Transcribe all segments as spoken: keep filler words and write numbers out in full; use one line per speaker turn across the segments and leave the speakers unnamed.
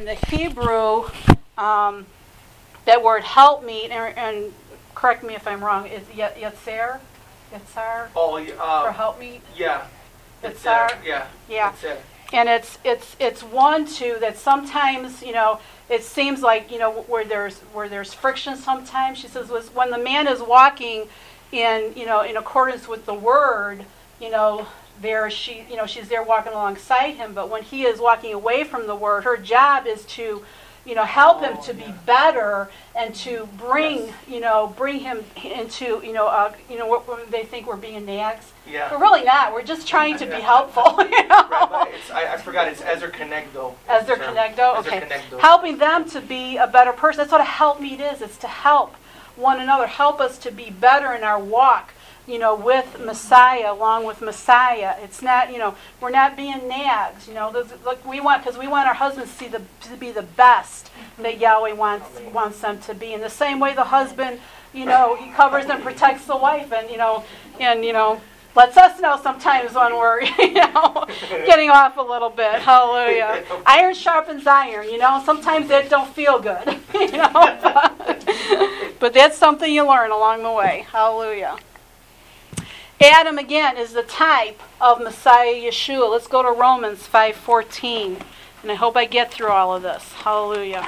the Hebrew, um, that word help me, and, and correct me if I'm wrong, is yetzer? Yetzer?
Oh, uh,
for help me?
Yeah.
Yetzer?
Yeah.
Yeah.
Yetzer.
And it's it's it's one too that sometimes, you know, it seems like, you know, where there's where there's friction sometimes. She says was when the man is walking in, you know, in accordance with the word, you know, there she you know, she's there walking alongside him, but when he is walking away from the word, her job is to, you know, help him to be better and to bring, yes. you know, bring him into, you know, uh, you know, what, what they think we're being nags.
Yeah.
We're really not. We're just trying to be helpful. You know?
Right, it's, I, I forgot. It's Ezer Kenegdo.
Ezer Kenegdo. Okay.
Ezer Kenegdo.
Helping them to be a better person. That's what a helpmeet is. It's to help one another. Help us to be better in our walk, you know, with Messiah, along with Messiah. It's not, you know, we're not being nags. You know, look, we want because we want our husbands to see the to be the best that Yahweh wants wants them to be. In the same way, the husband, you know, he covers and protects the wife, and you know, and you know. Lets us know sometimes when we're, you know, getting off a little bit. Hallelujah. Iron sharpens iron, you know. Sometimes that don't feel good, you know. But, but that's something you learn along the way. Hallelujah. Adam, again, is the type of Messiah Yeshua. Let's go to Romans five fourteen. And I hope I get through all of this. Hallelujah.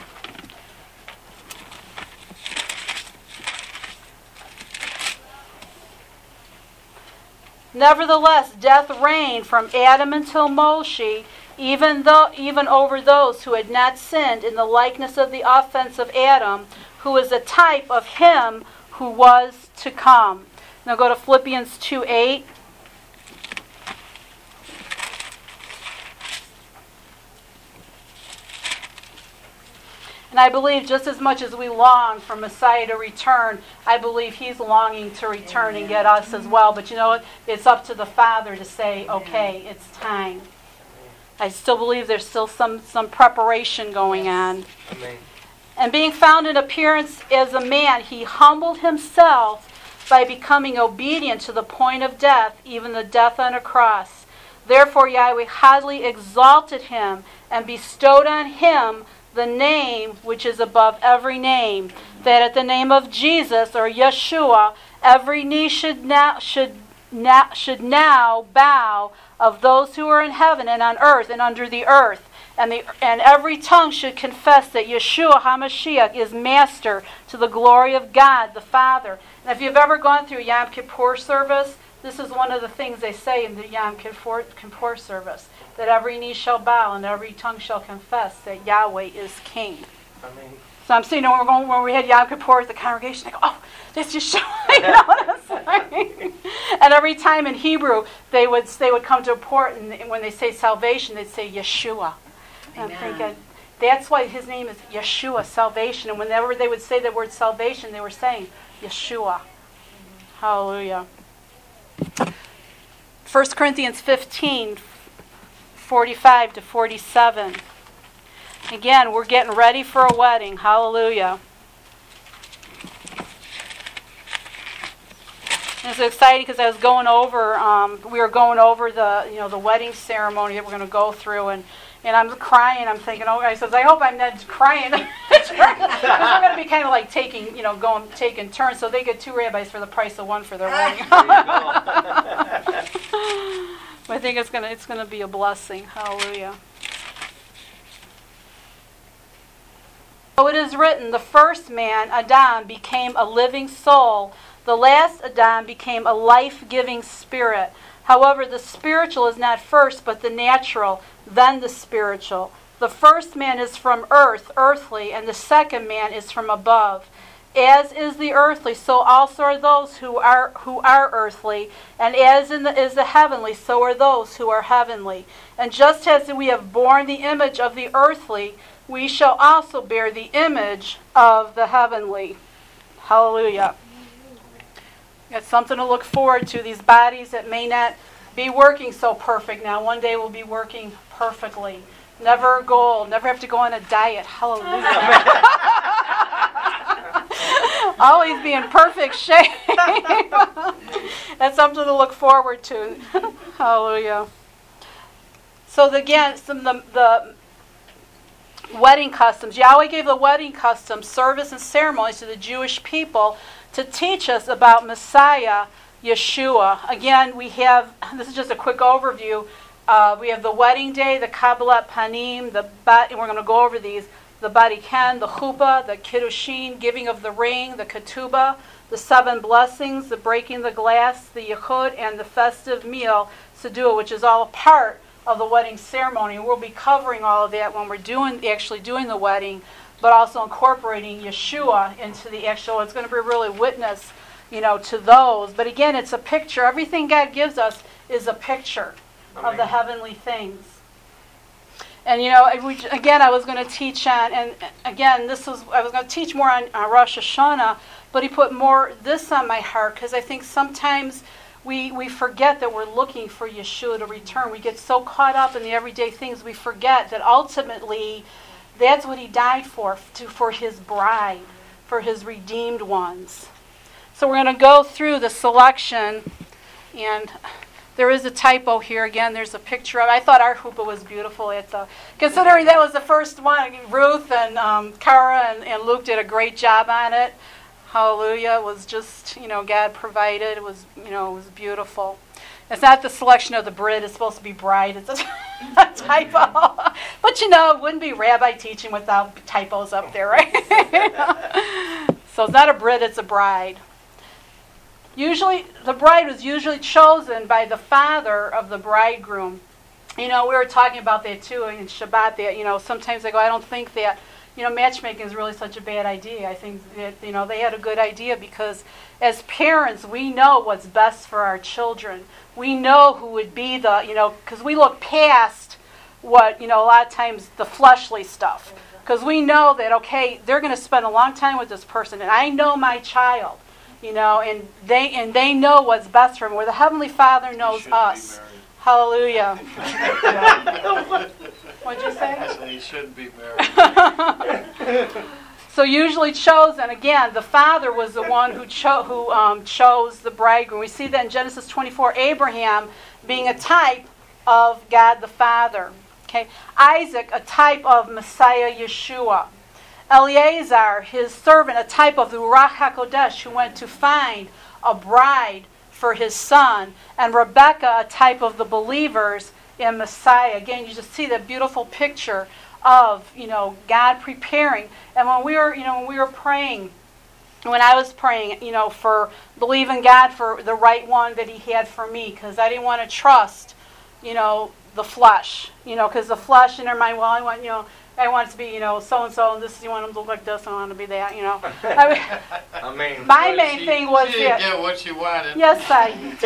Nevertheless, death reigned from Adam until Moshe, even though, even over those who had not sinned in the likeness of the offense of Adam, who is a type of him who was to come. Now go to Philippians two eight. And I believe just as much as we long for Messiah to return, I believe he's longing to return and get us as well. But you know what? It's up to the Father to say, okay, it's time. I still believe there's still some, some preparation going on.
Amen.
And being found in appearance as a man, he humbled himself by becoming obedient to the point of death, even the death on a cross. Therefore Yahweh highly exalted him and bestowed on him the name which is above every name, that at the name of Jesus or Yeshua, every knee should now should now should now bow, of those who are in heaven and on earth and under the earth, and the and every tongue should confess that Yeshua HaMashiach is Master, to the glory of God the Father. And if you've ever gone through Yom Kippur service, this is one of the things they say in the Yom Kippur, Kippur service, that every knee shall bow and every tongue shall confess that Yahweh is King.
Amen.
So I'm saying, you know, when, we're going, when we had Yom Kippur at the congregation, I go, oh, that's Yeshua. You know what I'm saying? And every time in Hebrew, they would they would come to a port, and when they say salvation, they'd say Yeshua. And I'm thinking, that's why his name is Yeshua, salvation. And whenever they would say the word salvation, they were saying Yeshua. Mm-hmm. Hallelujah. First Corinthians fifteen, forty-five to forty-seven. Again, we're getting ready for a wedding. Hallelujah. And it's exciting because I was going over, um, we were going over the, you know, the wedding ceremony that we're going to go through, and, and I'm crying. I'm thinking, oh, I says, I hope I'm not crying. Because we're going to be kind of like taking, you know, going taking turns, so they get two rabbis for the price of one for their wedding. I think it's gonna it's gonna be a blessing. Hallelujah. So it is written, the first man, Adam, became a living soul. The last Adam became a life-giving spirit. However, the spiritual is not first, but the natural, then the spiritual. The first man is from earth, earthly, and the second man is from above. As is the earthly, so also are those who are who are earthly, and as in the, is the heavenly, so are those who are heavenly. And just as we have borne the image of the earthly, we shall also bear the image of the heavenly. Hallelujah. Got something to look forward to. These bodies that may not be working so perfect now, one day will be working perfectly. Never a goal. Never have to go on a diet. Hallelujah. Always be in perfect shape. That's something to look forward to. Hallelujah. So the, again, some the, the wedding customs. Yahweh gave the wedding customs, service, and ceremonies to the Jewish people to teach us about Messiah, Yeshua. Again, we have, this is just a quick overview. Uh, we have the wedding day, the Kabbalat Panim, the bat, and we're going to go over these, the Bariken, the Chuppah, the Kiddushin, giving of the ring, the Ketubah, the seven blessings, the breaking the glass, the Yichud, and the festive meal, Sedua, which is all a part of the wedding ceremony. We'll be covering all of that when we're doing actually doing the wedding, but also incorporating Yeshua into the actual. It's going to be really witness, you know, to those. But again, it's a picture. Everything God gives us is a picture of the heavenly things. And you know, again, I was going to teach on, and again, this was I was going to teach more on, on Rosh Hashanah, but he put more this on my heart because I think sometimes we we forget that we're looking for Yeshua to return. We get so caught up in the everyday things, we forget that ultimately that's what he died for, to, for his bride, for his redeemed ones. So we're going to go through the selection, and there is a typo here. Again, there's a picture of, I thought our chuppah was beautiful. It's a, considering that was the first one, Ruth and um, Kara and, and Luke did a great job on it. Hallelujah. It was just, you know, God provided. It was, you know, it was beautiful. It's not the selection of the Brit. It's supposed to be bride. It's a, a typo. But, you know, it wouldn't be rabbi teaching without typos up there, right? So it's not a Brit, it's a bride. Usually, the bride was usually chosen by the father of the bridegroom. You know, we were talking about that too in Shabbat. That, you know, sometimes I go, I don't think that, you know, matchmaking is really such a bad idea. I think that, you know, they had a good idea because as parents, we know what's best for our children. We know who would be the, you know, because we look past what, you know, a lot of times the fleshly stuff. Because we know that, okay, they're going to spend a long time with this person, and I know my child. You know, and they and they know what's best for them. Where the Heavenly Father knows us. Hallelujah. What'd you say?
I said he shouldn't be married.
So usually chosen, again, the father was the one who, cho- who um, chose the bridegroom. We see that in Genesis twenty-four, Abraham being a type of God the Father. Okay, Isaac, a type of Messiah Yeshua. Eleazar, his servant, a type of the Ruach HaKodesh, who went to find a bride for his son. And Rebecca, a type of the believers in Messiah. Again, you just see that beautiful picture of, you know, God preparing. And when we were, you know, when we were praying, when I was praying, you know, for believing God for the right one that he had for me, because I didn't want to trust, you know, the flesh. You know, because the flesh in their mind, well, I want, you know, I want it to be, you know, so-and-so, and this, you want them to look like this, I want them to be that, you know. I mean,
I mean,
my
But
main
she,
thing was
she didn't
that.
get what she wanted.
Yes, I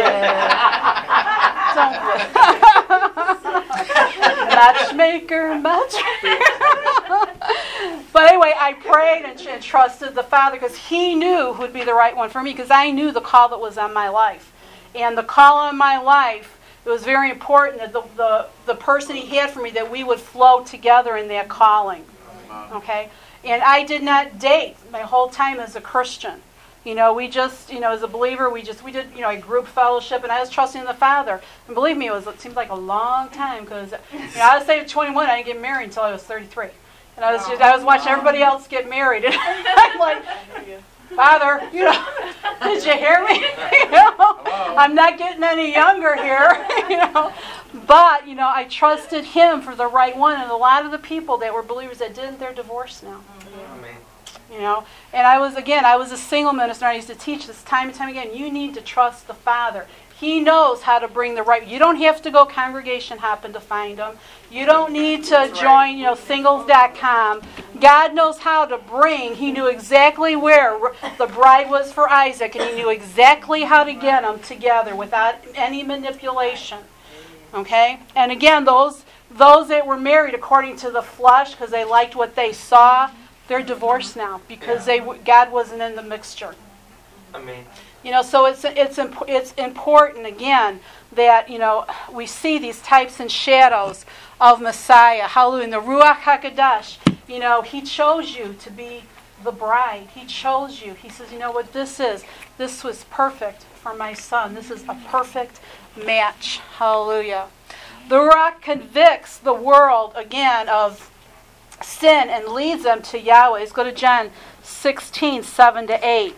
did. Matchmaker, matchmaker. But anyway, I prayed and, and trusted the Father because he knew who would be the right one for me, because I knew the call that was on my life. And the call on my life, it was very important that the, the, the person he had for me, that we would flow together in that calling. Okay? And I did not date my whole time as a Christian. You know, we just, you know, as a believer, we just, we did, you know, a group fellowship, and I was trusting in the Father. And believe me, it was, it seemed like a long time, because, you know, I was saved at twenty-one, I didn't get married until I was thirty-three. And I was just, I was watching everybody else get married, and I'm like, Father, you know, did you hear me? You know, I'm not getting any younger here, you know. But, you know, I trusted him for the right one. And a lot of the people that were believers that didn't, they're divorced now.
Amen.
You know, and I was, again, I was a single minister, and I used to teach this time and time again. You need to trust the Father. He knows how to bring the right. You don't have to go congregation hopping to find them. You don't need to join, you know, singles dot com. God knows how to bring. He knew exactly where the bride was for Isaac, and he knew exactly how to get them together without any manipulation. Okay? And again, those those that were married according to the flesh because they liked what they saw, they're divorced now because they God wasn't in the mixture.
Amen.
You know, so it's it's it's important again that, you know, we see these types and shadows of Messiah. Hallelujah. In the Ruach HaKodesh, you know, he chose you to be the bride. He chose you. He says, you know what this is? This was perfect for my son. This is a perfect match. Hallelujah. The Ruach convicts the world again of sin and leads them to Yahweh. Let's go to John sixteen, seven to eight.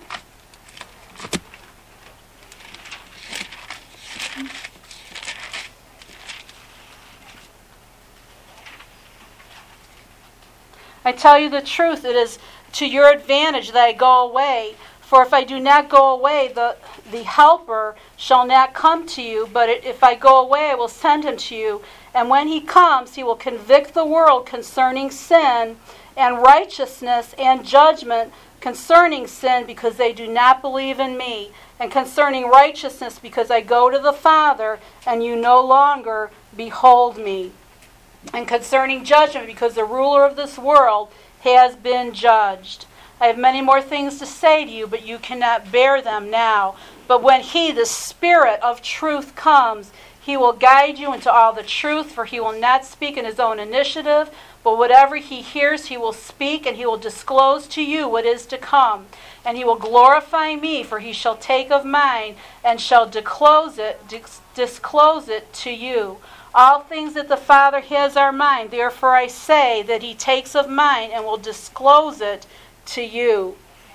I tell you the truth, it is to your advantage that I go away. For if I do not go away, the, the Helper shall not come to you. But if I go away, I will send him to you. And when he comes, he will convict the world concerning sin and righteousness and judgment. Concerning sin, because they do not believe in me. And concerning righteousness, because I go to the Father, and you no longer behold me. And concerning judgment, because the ruler of this world has been judged. I have many more things to say to you, but you cannot bear them now. But when he, the Spirit of truth, comes, he will guide you into all the truth, for he will not speak in his own initiative, but whatever he hears he will speak, and he will disclose to you what is to come. And he will glorify me, for he shall take of mine, and shall disclose it, disclose it to you. All things that the Father has are mine. Therefore I say that he takes of mine and will disclose it to you.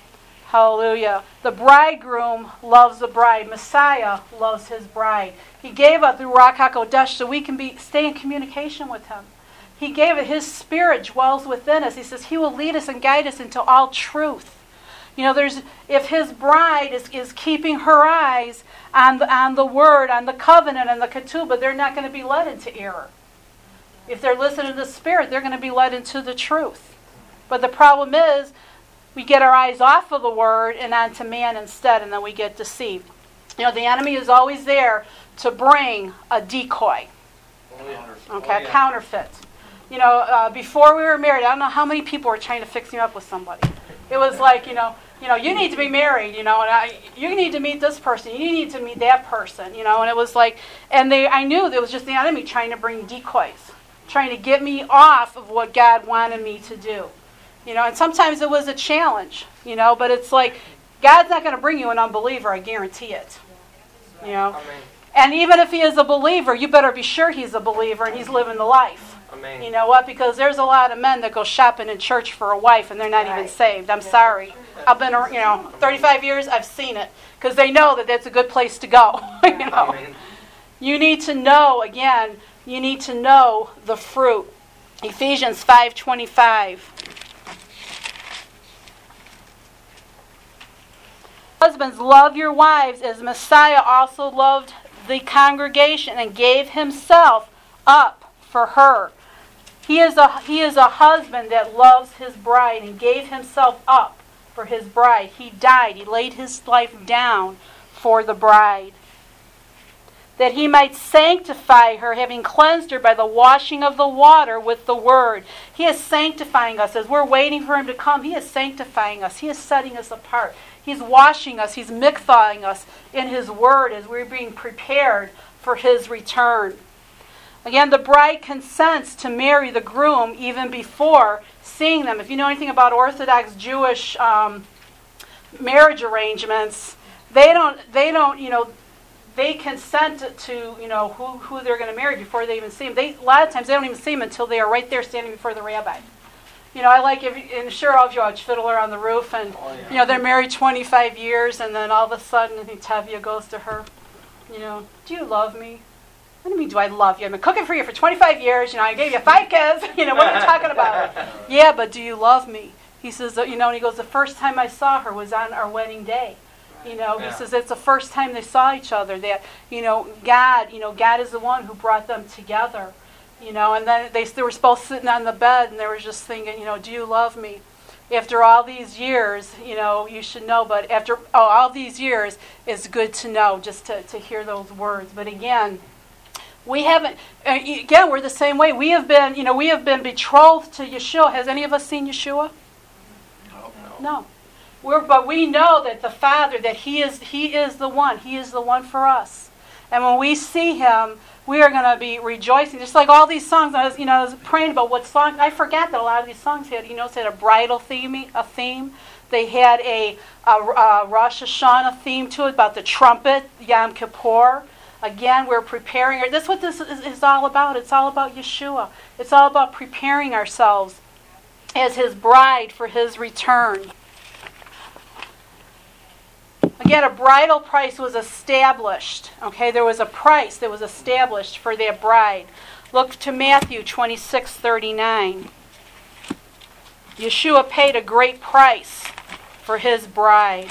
Hallelujah. The bridegroom loves the bride. Messiah loves his bride. He gave up the Ruach HaKodesh so we can be stay in communication with him. He gave it. His Spirit dwells within us. He says he will lead us and guide us into all truth. You know, there's if his bride is, is keeping her eyes on the, on the Word, on the covenant, and the ketubah, they're not going to be led into error. If they're listening to the Spirit, they're going to be led into the truth. But the problem is, we get our eyes off of the Word and onto man instead, and then we get deceived. You know, the enemy is always there to bring a decoy. Okay,
Oh, yeah.
a counterfeit. You know, uh, before we were married, I don't know how many people were trying to fix me up with somebody. It was like, you know, you know, you need to be married, you know, and I, you need to meet this person, you need to meet that person, you know, and it was like, and they, I knew it was just the enemy trying to bring decoys, trying to get me off of what God wanted me to do, you know, and sometimes it was a challenge, you know, but it's like, God's not going to bring you an unbeliever, I guarantee it, you know,
Amen.
and even if he is a believer, you better be sure he's a believer and he's living the life.
Amen.
You know what? Because there's a lot of men that go shopping in church for a wife and they're not even saved. I'm sorry. I've been, you know, thirty-five years, I've seen it. Because they know that that's a good place to go. you know?
Amen.
You need to know, again, you need to know the fruit. Ephesians five twenty-five. Husbands, love your wives as Messiah also loved the congregation and gave himself up for her. He is a he is a husband that loves his bride and gave himself up for his bride. He died. He laid his life down for the bride. That he might sanctify her, having cleansed her by the washing of the water with the word. He is sanctifying us. As we're waiting for him to come, he is sanctifying us. He is setting us apart. He's washing us. He's mikvahing us in his word as we're being prepared for his return. Again, the bride consents to marry the groom even before seeing them. If you know anything about Orthodox Jewish um, marriage arrangements, they don't, they don't, you know, they consent to, you know, who, who they're going to marry before they even see them. They, a lot of times they don't even see them until they are right there standing before the rabbi. You know, I like, if, and sure all of you watch Fiddler on the Roof, and,
Oh, yeah.
you know, they're married twenty-five years, and then all of a sudden, I think Tevye goes to her, you know, do you love me? What do you mean, do I love you? I've been cooking for you for twenty-five years, you know, I gave you five kids, you know, what are we talking about? Yeah, but do you love me? He says, you know, and he goes, the first time I saw her was on our wedding day. You know, he
Yeah.
says it's the first time they saw each other. That, you know, God, you know, God is the one who brought them together. You know, and then they, they were both sitting on the bed, and they were just thinking, you know, do you love me? After all these years, you know, you should know, but after oh, all these years, it's good to know, just to, to hear those words. But again, we haven't, uh, again, we're the same way. We have been, you know, we have been betrothed to Yeshua. Has any of us seen Yeshua?
No.
No. We're, but we know that the Father, that He is He is the one. He is the one for us. And when we see Him, we are going to be rejoicing. Just like all these songs, I was, you know, I was praying about what song. I forgot that a lot of these songs had, you know, had a bridal theme, a theme. They had a, a, a Rosh Hashanah theme to it about the trumpet, Yom Kippur. Again, we're preparing. That's what this is, is all about. It's all about Yeshua. It's all about preparing ourselves as his bride for his return. Again, a bridal price was established. Okay, there was a price that was established for that bride. Look to Matthew twenty-six thirty-nine. Yeshua paid a great price for his bride.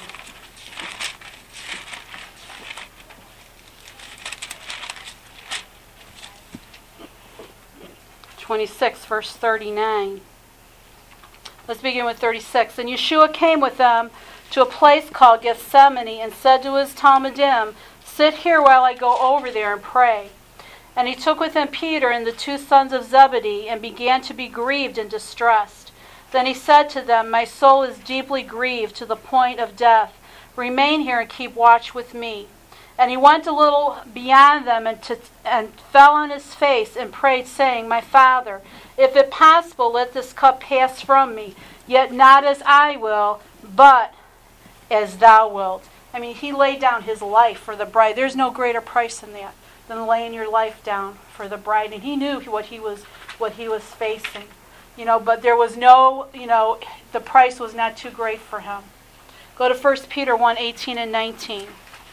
twenty-six, verse thirty-nine. Let's begin with thirty-six. And Yeshua came with them to a place called Gethsemane and said to his Talmudim, "Sit here while I go over there and pray." And he took with him Peter and the two sons of Zebedee and began to be grieved and distressed. Then he said to them, "My soul is deeply grieved to the point of death. Remain here and keep watch with me." And he went a little beyond them and, to, and fell on his face and prayed, saying, "My Father, if it possible, let this cup pass from me. Yet not as I will, but as thou wilt." I mean, he laid down his life for the bride. There's no greater price than that, than laying your life down for the bride. And he knew what he was what he was facing. You know, but there was no, you know, the price was not too great for him. Go to First Peter one, eighteen and nineteen.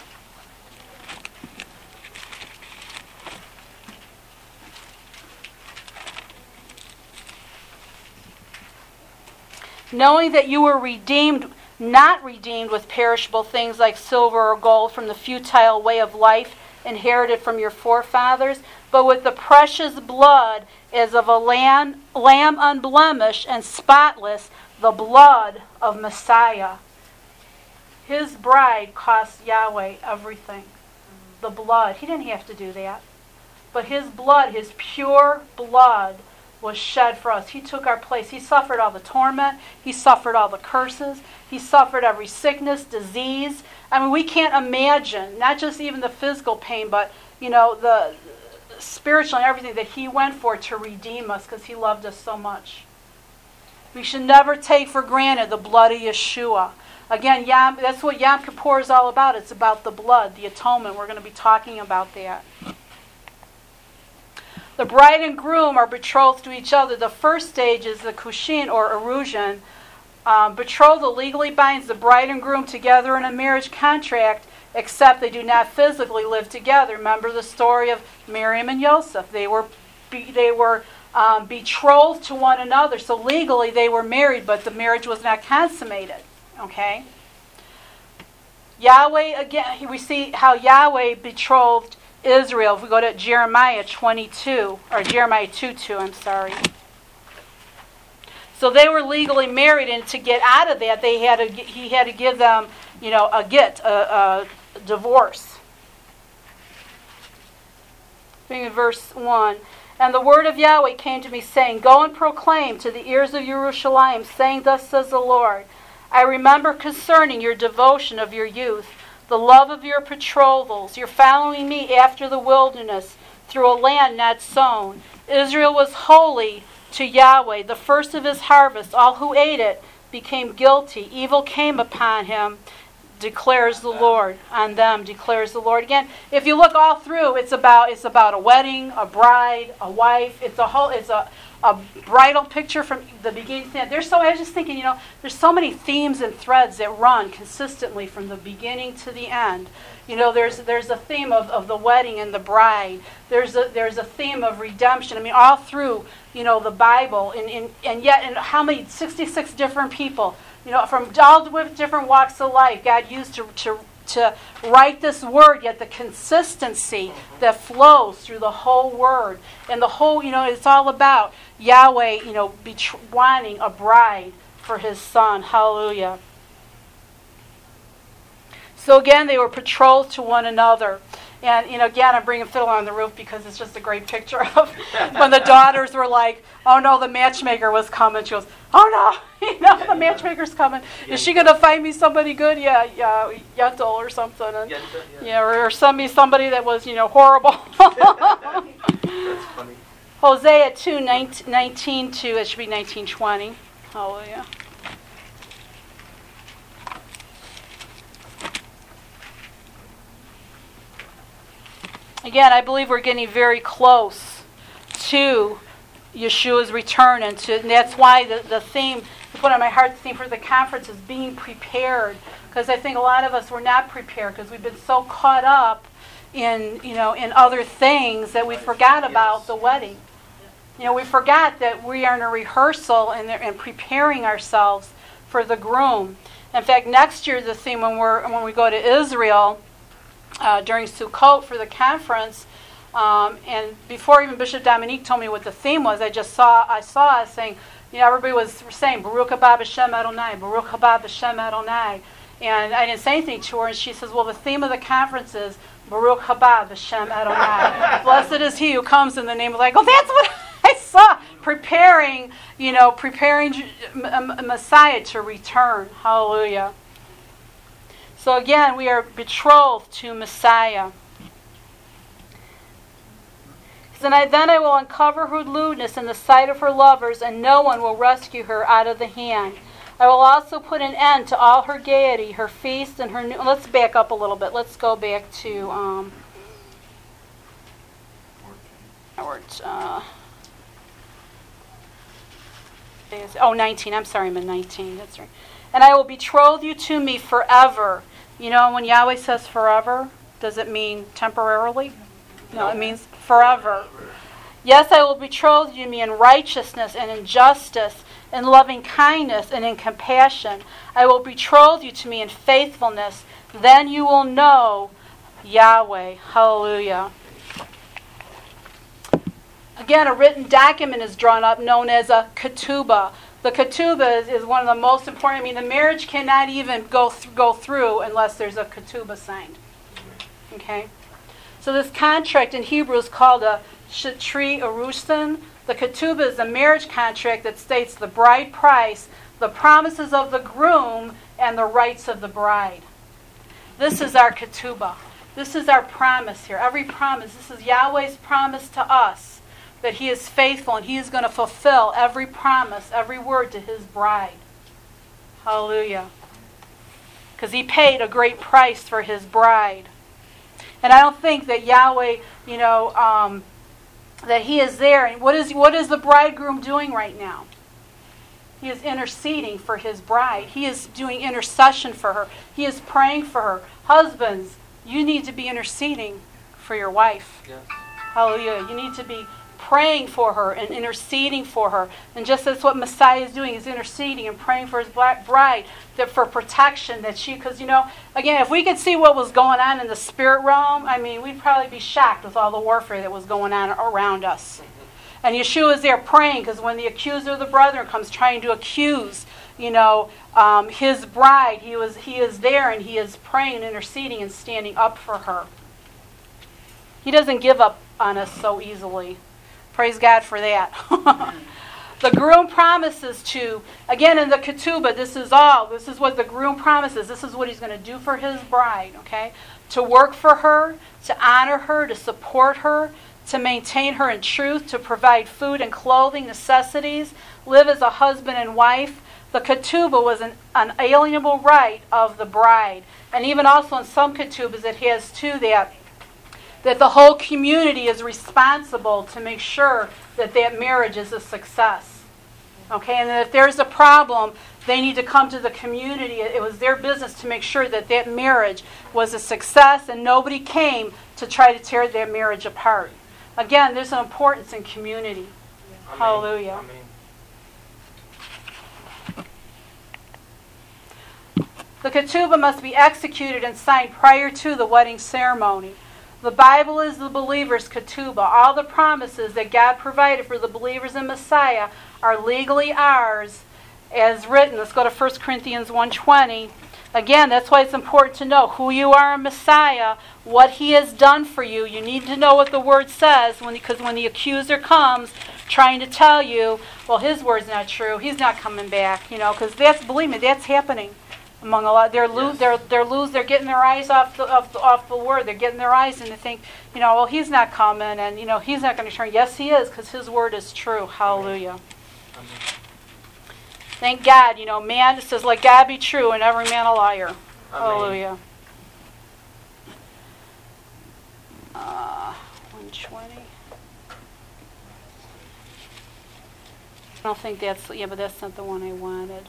Knowing that you were redeemed, not redeemed with perishable things like silver or gold from the futile way of life inherited from your forefathers, but with the precious blood as of a lamb, lamb unblemished and spotless, the blood of Messiah. His bride cost Yahweh everything. The blood. He didn't have to do that. But his blood, his pure blood, was shed for us. He took our place. He suffered all the torment. He suffered all the curses. He suffered every sickness, disease. I mean, we can't imagine, not just even the physical pain, but, you know, the spiritual and everything that he went for to redeem us because he loved us so much. We should never take for granted the blood of Yeshua. Again, Yom, that's what Yom Kippur is all about. It's about the blood, the atonement. We're going to be talking about that. The bride and groom are betrothed to each other. The first stage is the kushin or erusin. Um, betrothal legally binds the bride and groom together in a marriage contract, except they do not physically live together. Remember the story of Miriam and Joseph. They were be, they were um, betrothed to one another. So legally they were married, but the marriage was not consummated. Okay? Yahweh, again, we see how Yahweh betrothed Israel. If we go to Jeremiah twenty-two, or Jeremiah two two, I'm sorry. So they were legally married, and to get out of that, they had to, he had to give them, you know, a get, a, a divorce. In verse one, and the word of Yahweh came to me, saying, "Go and proclaim to the ears of Jerusalem, saying, Thus says the Lord, I remember concerning your devotion of your youth, the love of your betrothals, your following me after the wilderness, through a land not sown. Israel was holy to Yahweh, the first of his harvest. All who ate it became guilty. Evil came upon him, declares the Lord. On them, declares the Lord." Again, if you look all through, it's about it's about a wedding, a bride, a wife. It's a whole. It's a a bridal picture from the beginning to the end. There's so I was just thinking, you know, there's so many themes and threads that run consistently from the beginning to the end. You know, there's there's a theme of, of the wedding and the bride. There's a there's a theme of redemption. I mean, all through, you know, the Bible, and and, and yet, and how many sixty-six different people, you know, from all the different walks of life, God used to to to write this word, yet the consistency that flows through the whole word. And the whole, you know, it's all about Yahweh, you know, betr- wanting a bride for his son. Hallelujah. So again, they were betrothed to one another. And, you know, again, I'm bringing Fiddler on the Roof because it's just a great picture of when the daughters were like, "Oh no, the matchmaker was coming." She goes, "Oh no, you know, the matchmaker's coming. Is she going to find me somebody good? Yeah, yeah, Yentl or something. And,
Yeah, yeah.
yeah, or, or send me somebody that was, you know, horrible."
That's funny.
Hosea two, nineteen two, it should be nineteen twenty. Hallelujah. Again, I believe we're getting very close to Yeshua's return, and, to, and that's why the, the theme, to put on my heart, the theme for the conference is being prepared. Because I think a lot of us were not prepared because we've been so caught up in, you know, in other things that we forgot about the wedding. You know, we forgot that we are in a rehearsal and, and preparing ourselves for the groom. In fact, next year the theme when we're when we go to Israel uh, during Sukkot for the conference, um, and before even Bishop Dominique told me what the theme was, I just saw I saw us saying, you know, everybody was saying Baruch haba b'Shem Adonai, Baruch haba b'Shem Adonai, and I didn't say anything to her, and she says, well, the theme of the conference is Baruch haba b'Shem Adonai. Blessed is he who comes in the name of. I go, that's what I saw. Preparing, you know, preparing Messiah to return. Hallelujah. So again, we are betrothed to Messiah. And I, then I will uncover her lewdness in the sight of her lovers, and no one will rescue her out of the hand. I will also put an end to all her gaiety, her feasts, and her new... Let's back up a little bit. Let's go back to... Um, uh, oh, nineteen. I'm sorry, I'm in nineteen. That's right. And I will betroth you to me forever. You know, when Yahweh says forever, does it mean temporarily? No, it means forever. Yes, I will betroth you to me in righteousness and in justice, in loving kindness and in compassion. I will betroth you to me in faithfulness. Then you will know Yahweh. Hallelujah. Again, a written document is drawn up known as a ketubah. The ketubah is, is one of the most important. I mean, the marriage cannot even go th- go through unless there's a ketubah signed. Okay? So this contract in Hebrew is called a shetri arusin. The ketubah is a marriage contract that states the bride price, the promises of the groom, and the rights of the bride. This is our ketubah. This is our promise here. Every promise. This is Yahweh's promise to us that he is faithful and he is going to fulfill every promise, every word to his bride. Hallelujah. Because he paid a great price for his bride. And I don't think that Yahweh, you know, um, that he is there. And what is what is the bridegroom doing right now? He is interceding for his bride. He is doing intercession for her. He is praying for her. Husbands, you need to be interceding for your wife.
Yes.
Hallelujah. You need to be praying for her and interceding for her. And just as what Messiah is doing, is interceding and praying for his bride, that for protection, that she, because, you know, again, if we could see what was going on in the spirit realm, I mean, we'd probably be shocked with all the warfare that was going on around us. And Yeshua is there praying, because when the accuser of the brethren comes trying to accuse, you know, um, his bride, he was he is there and he is praying and interceding and standing up for her. He doesn't give up on us so easily. Praise God for that. The groom promises to, again in the ketubah, this is all, this is what the groom promises. This is what he's going to do for his bride, okay? To work for her, to honor her, to support her, to maintain her in truth, to provide food and clothing, necessities, live as a husband and wife. The ketubah was an unalienable right of the bride. And even also in some ketubahs it has too that that the whole community is responsible to make sure that that marriage is a success. Okay, and that if there's a problem, they need to come to the community. It was their business to make sure that that marriage was a success and nobody came to try to tear their marriage apart. Again, there's an importance in community.
Amen.
Hallelujah.
Amen.
The ketubah must be executed and signed prior to the wedding ceremony. The Bible is the believer's ketubah. All the promises that God provided for the believers in Messiah are legally ours as written. Let's go to First Corinthians one twenty. Again, that's why it's important to know who you are in Messiah, what he has done for you. You need to know what the word says, when, because when the accuser comes trying to tell you, well, his word's not true, he's not coming back, you know, because that's, believe me, that's happening. Among a lot, they're lose, they're they're lose, they're getting their eyes off the off the, off the word. They're getting their eyes and they think, you know, well, he's not coming, and you know, he's not going to turn. Yes, he is, because his word is true. Hallelujah.
Amen.
Thank God. You know, man, it says, let God be true and every man a liar.
Amen.
Hallelujah. Uh, one twenty. I don't think that's, yeah, but that's not the one I wanted.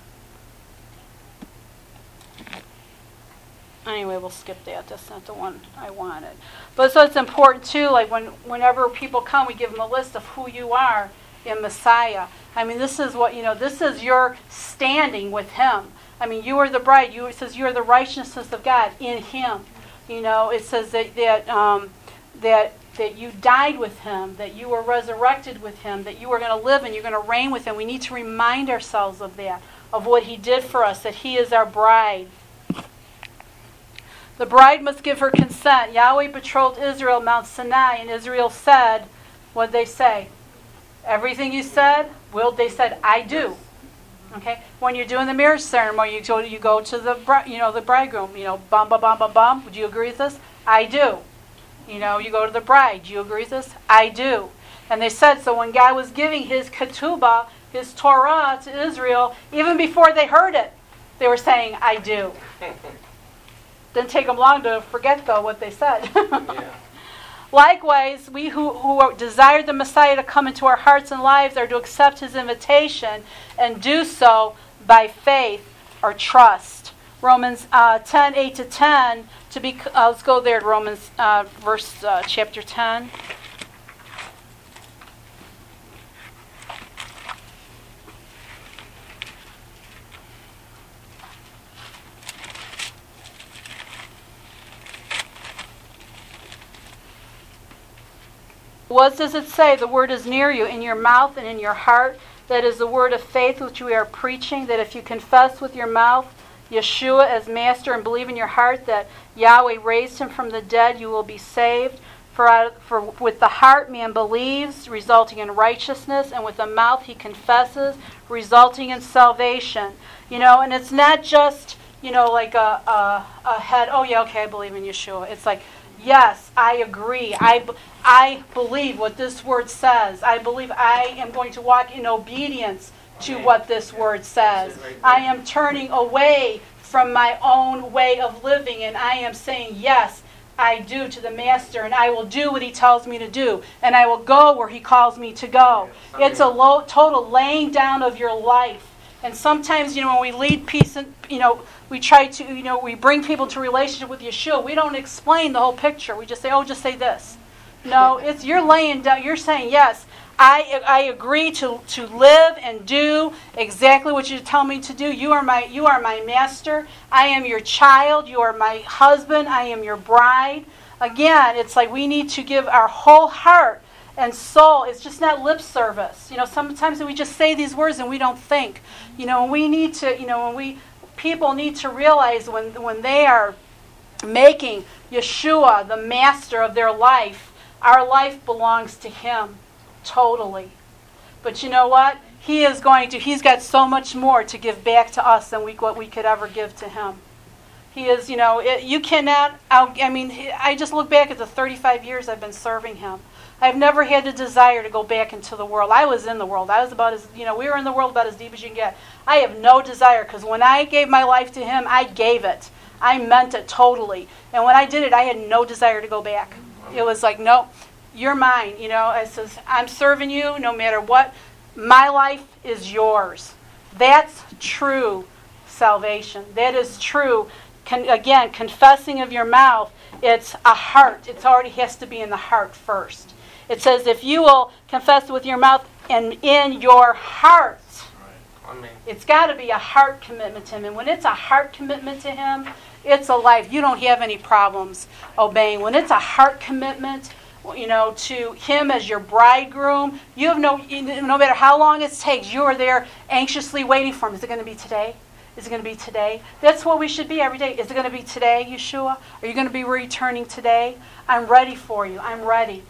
Anyway, we'll skip that. That's not the one I wanted. But so it's important too, like when whenever people come, we give them a list of who you are in Messiah. I mean, this is what, you know, this is your standing with Him. I mean, you are the bride. You, it says you are the righteousness of God in Him. You know, it says that that um, that that you died with Him, that you were resurrected with Him, that you are going to live and you're going to reign with Him. We need to remind ourselves of that, of what He did for us, that He is our bride. The bride must give her consent. Yahweh betrothed Israel Mount Sinai, and Israel said, what did they say? Everything you said, will they said, I do. Okay. When you're doing the marriage ceremony, you go, you go to the, you know, the bridegroom. You know, bum bum bum bum bum. Would you agree with this? I do. You know, you go to the bride. Do you agree with this? I do. And they said so when God was giving His ketubah, His Torah to Israel, even before they heard it, they were saying, I do. Didn't take them long to forget, though, what they said. Yeah. Likewise, we who, who desire the Messiah to come into our hearts and lives are to accept His invitation and do so by faith or trust. Romans uh, ten, eight to ten. To be, uh, let's go there. Romans uh, verse uh, chapter ten. What does it say? The word is near you, in your mouth and in your heart. That is the word of faith which we are preaching, that if you confess with your mouth Yeshua as Master and believe in your heart that Yahweh raised Him from the dead, you will be saved. For, out, for with the heart man believes, resulting in righteousness, and with the mouth he confesses, resulting in salvation. You know, and it's not just, you know, like a, a, a head, oh yeah, okay, I believe in Yeshua. It's like, yes, I agree. I, I believe what this word says. I believe I am going to walk in obedience to what this word says. I am turning away from my own way of living, and I am saying, yes, I do to the Master, and I will do what He tells me to do, and I will go where He calls me to go. It's a low, total laying down of your life. And sometimes, you know, when we lead peace, and you know, we try to, you know, we bring people to relationship with Yeshua. We don't explain the whole picture. We just say, oh, just say this. No, it's you're laying down. You're saying, yes, I I agree to, to live and do exactly what you tell me to do. You are my you are my master. I am your child. You are my husband. I am your bride. Again, it's like we need to give our whole heart and soul. It's just not lip service. You know, sometimes we just say these words and we don't think. You know, we need to. You know, when we people need to realize when when they are making Yeshua the master of their life, our life belongs to Him totally. But you know what? He is going to. He's got so much more to give back to us than we what we could ever give to Him. He is. You know, it, you cannot. I mean, I just look back at the thirty-five years I've been serving Him. I've never had the desire to go back into the world. I was in the world. I was about as, you know, we were in the world about as deep as you can get. I have no desire, because when I gave my life to Him, I gave it. I meant it totally. And when I did it, I had no desire to go back. It was like, nope, you're mine. You know, it says, I'm serving you no matter what. My life is yours. That's true salvation. That is true. Con- again, confessing of your mouth, it's a heart. It already has to be in the heart first. It says, if you will confess with your mouth and in your heart, right. I mean, it's got to be a heart commitment to Him. And when it's a heart commitment to Him, it's a life. You don't have any problems obeying. When it's a heart commitment, you know, to Him as your bridegroom, you have no, no matter how long it takes, you are there anxiously waiting for Him. Is it going to be today? Is it going to be today? That's what we should be every day. Is it going to be today, Yeshua? Are you going to be returning today? I'm ready for you. I'm ready.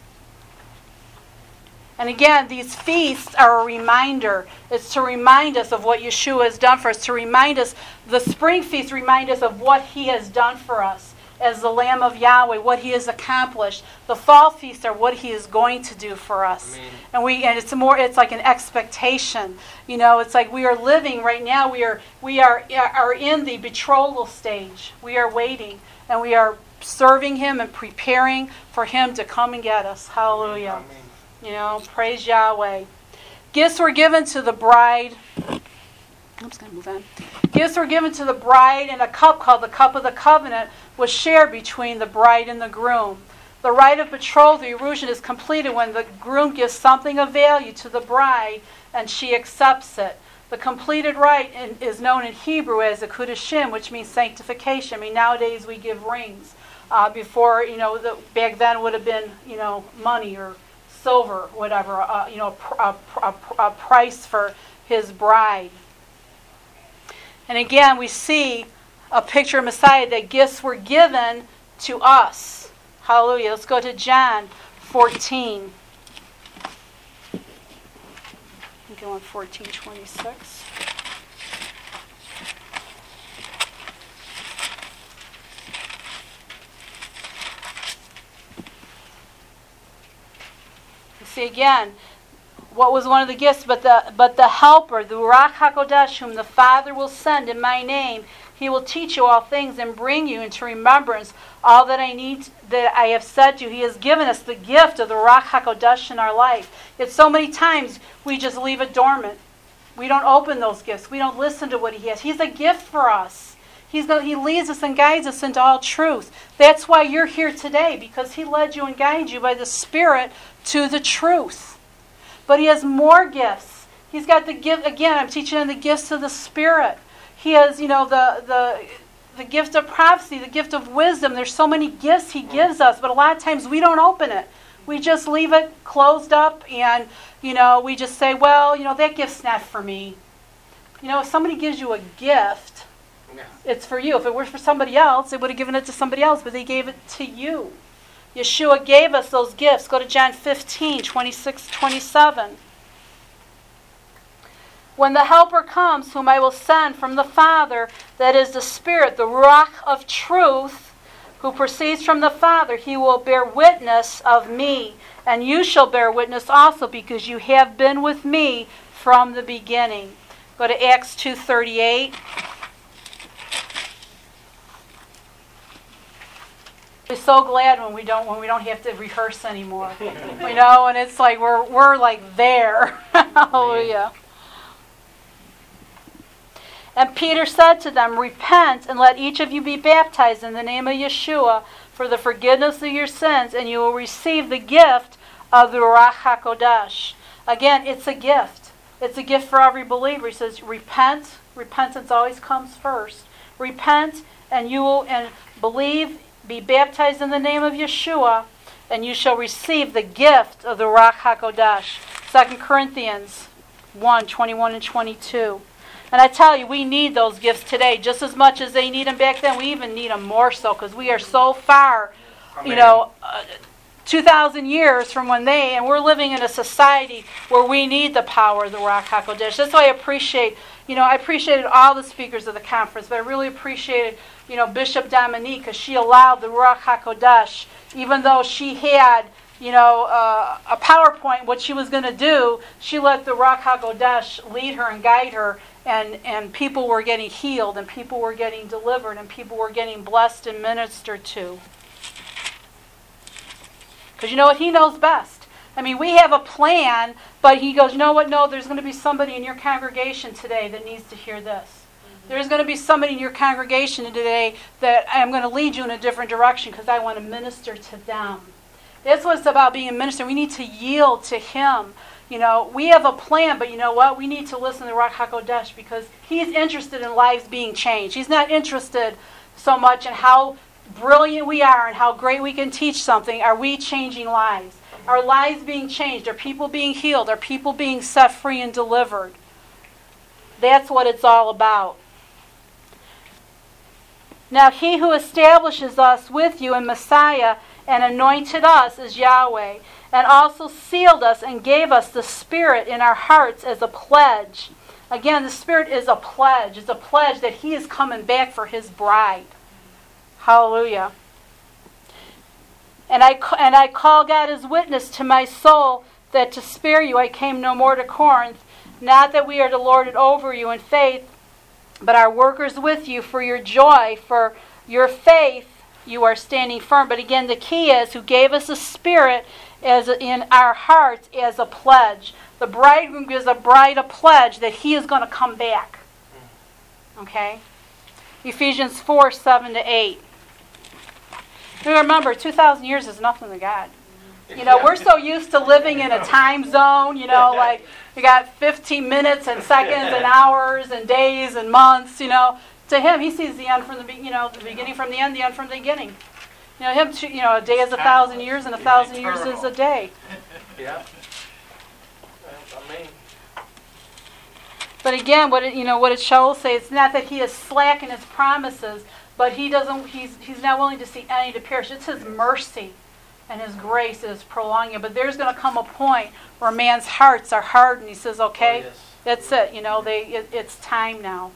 And again, these feasts are a reminder. It's to remind us of what Yeshua has done for us. To remind us, the spring feasts remind us of what He has done for us as the Lamb of Yahweh, what He has accomplished. The fall feasts are what He is going to do for us. Amen. And we and it's more it's like an expectation. You know, it's like we are living right now, we are we are are in the betrothal stage. We are waiting, and we are serving Him and preparing for Him to come and get us. Hallelujah. Amen. You know, praise Yahweh. Gifts were given to the bride. I'm just going to move on. Gifts were given to the bride, and a cup called the cup of the covenant was shared between the bride and the groom. The rite of betrothal, the erusion, is completed when the groom gives something of value to the bride and she accepts it. The completed rite in, is known in Hebrew as a kudashim, which means sanctification. I mean, nowadays we give rings. Uh, before, you know, the, back then would have been, you know, money or silver, whatever, uh, you know, a, a, a price for his bride. And again, we see a picture of Messiah that gifts were given to us. Hallelujah. Let's go to John fourteen. I'm going fourteen twenty-six. You see again, what was one of the gifts? But the but the Helper, the Ruach HaKodesh, whom the Father will send in my name, he will teach you all things and bring you into remembrance all that I need, that I have said to you. He has given us the gift of the Ruach HaKodesh in our life. Yet so many times we just leave it dormant. We don't open those gifts. We don't listen to what he has. He's a gift for us. He's the, he leads us and guides us into all truth. That's why you're here today, because he led you and guided you by the Spirit to the truth. But he has more gifts. He's got the gift, again, I'm teaching him the gifts of the Spirit. He has, you know, the, the, the gift of prophecy, the gift of wisdom. There's so many gifts he gives us, but a lot of times we don't open it. We just leave it closed up and, you know, we just say, well, you know, that gift's not for me. You know, if somebody gives you a gift, it's for you. If it were for somebody else, they would have given it to somebody else, but they gave it to you. Yeshua gave us those gifts. Go to John fifteen, twenty-six, twenty-seven. When the Helper comes, whom I will send from the Father, that is the Spirit, the Ruach of truth, who proceeds from the Father, he will bear witness of me. And you shall bear witness also, because you have been with me from the beginning. Go to Acts two thirty-eight. We're so glad when we don't when we don't have to rehearse anymore. You know, and it's like we're we're like there. Hallelujah. And Peter said to them, repent and let each of you be baptized in the name of Yeshua for the forgiveness of your sins, and you will receive the gift of the Ruach HaKodesh. Again, it's a gift. It's a gift for every believer. He says, repent. Repentance always comes first. Repent, and you will and believe, be baptized in the name of Yeshua, and you shall receive the gift of the Ruach HaKodesh. Second Corinthians one, twenty-one and twenty-two. And I tell you, we need those gifts today just as much as they need them back then. We even need them more so, because we are so far, you know, uh, two thousand years from when they, and we're living in a society where we need the power of the Ruach HaKodesh. That's why I appreciate, you know, I appreciated all the speakers of the conference, but I really appreciated, you know, Bishop Dominique, because she allowed the Ruach HaKodesh, even though she had, you know, uh, a PowerPoint, what she was going to do, she let the Ruach HaKodesh lead her and guide her, and, and people were getting healed, and people were getting delivered, and people were getting blessed and ministered to. Because you know what? He knows best. I mean, we have a plan, but he goes, you know what? No, there's going to be somebody in your congregation today that needs to hear this. Mm-hmm. There's going to be somebody in your congregation today that I'm going to lead you in a different direction because I want to minister to them. That's what it's about, being a minister. We need to yield to him. You know, we have a plan, but you know what? We need to listen to the Ruach HaKodesh because he's interested in lives being changed. He's not interested so much in how brilliant we are and how great we can teach something. Are we changing lives? Are lives being changed? Are people being healed? Are people being set free and delivered? That's what it's all about. Now, he who establishes us with you in Messiah and anointed us is Yahweh, and also sealed us and gave us the Spirit in our hearts as a pledge. Again, the Spirit is a pledge. It's a pledge that he is coming back for his bride. Hallelujah. And I, and I call God as witness to my soul that to spare you I came no more to Corinth, not that we are to lord it over you in faith, but are workers with you for your joy, for your faith you are standing firm. But again, the key is who gave us a Spirit as in our hearts as a pledge. The bridegroom gives a bride a pledge that he is going to come back. Okay? Ephesians four, seven to eight. And remember, two thousand years is nothing to God. You know, we're so used to living in a time zone, you know, like you got fifteen minutes and seconds and hours and days and months, you know. To him, he sees the end from the be- you know, the beginning from the end, the end from the beginning. You know, him, you know, a day is a thousand years and a thousand years is a day.
Yeah. I mean,
But again, what it, you know, what it shows say, it's not that he is slack in his promises, but he doesn't. He's he's not willing to see any to perish. It's his mercy and his grace is prolonging it. But there's going to come a point where man's hearts are hardened. He says, "Okay,
oh, yes.
that's it. You know, they it, it's time now."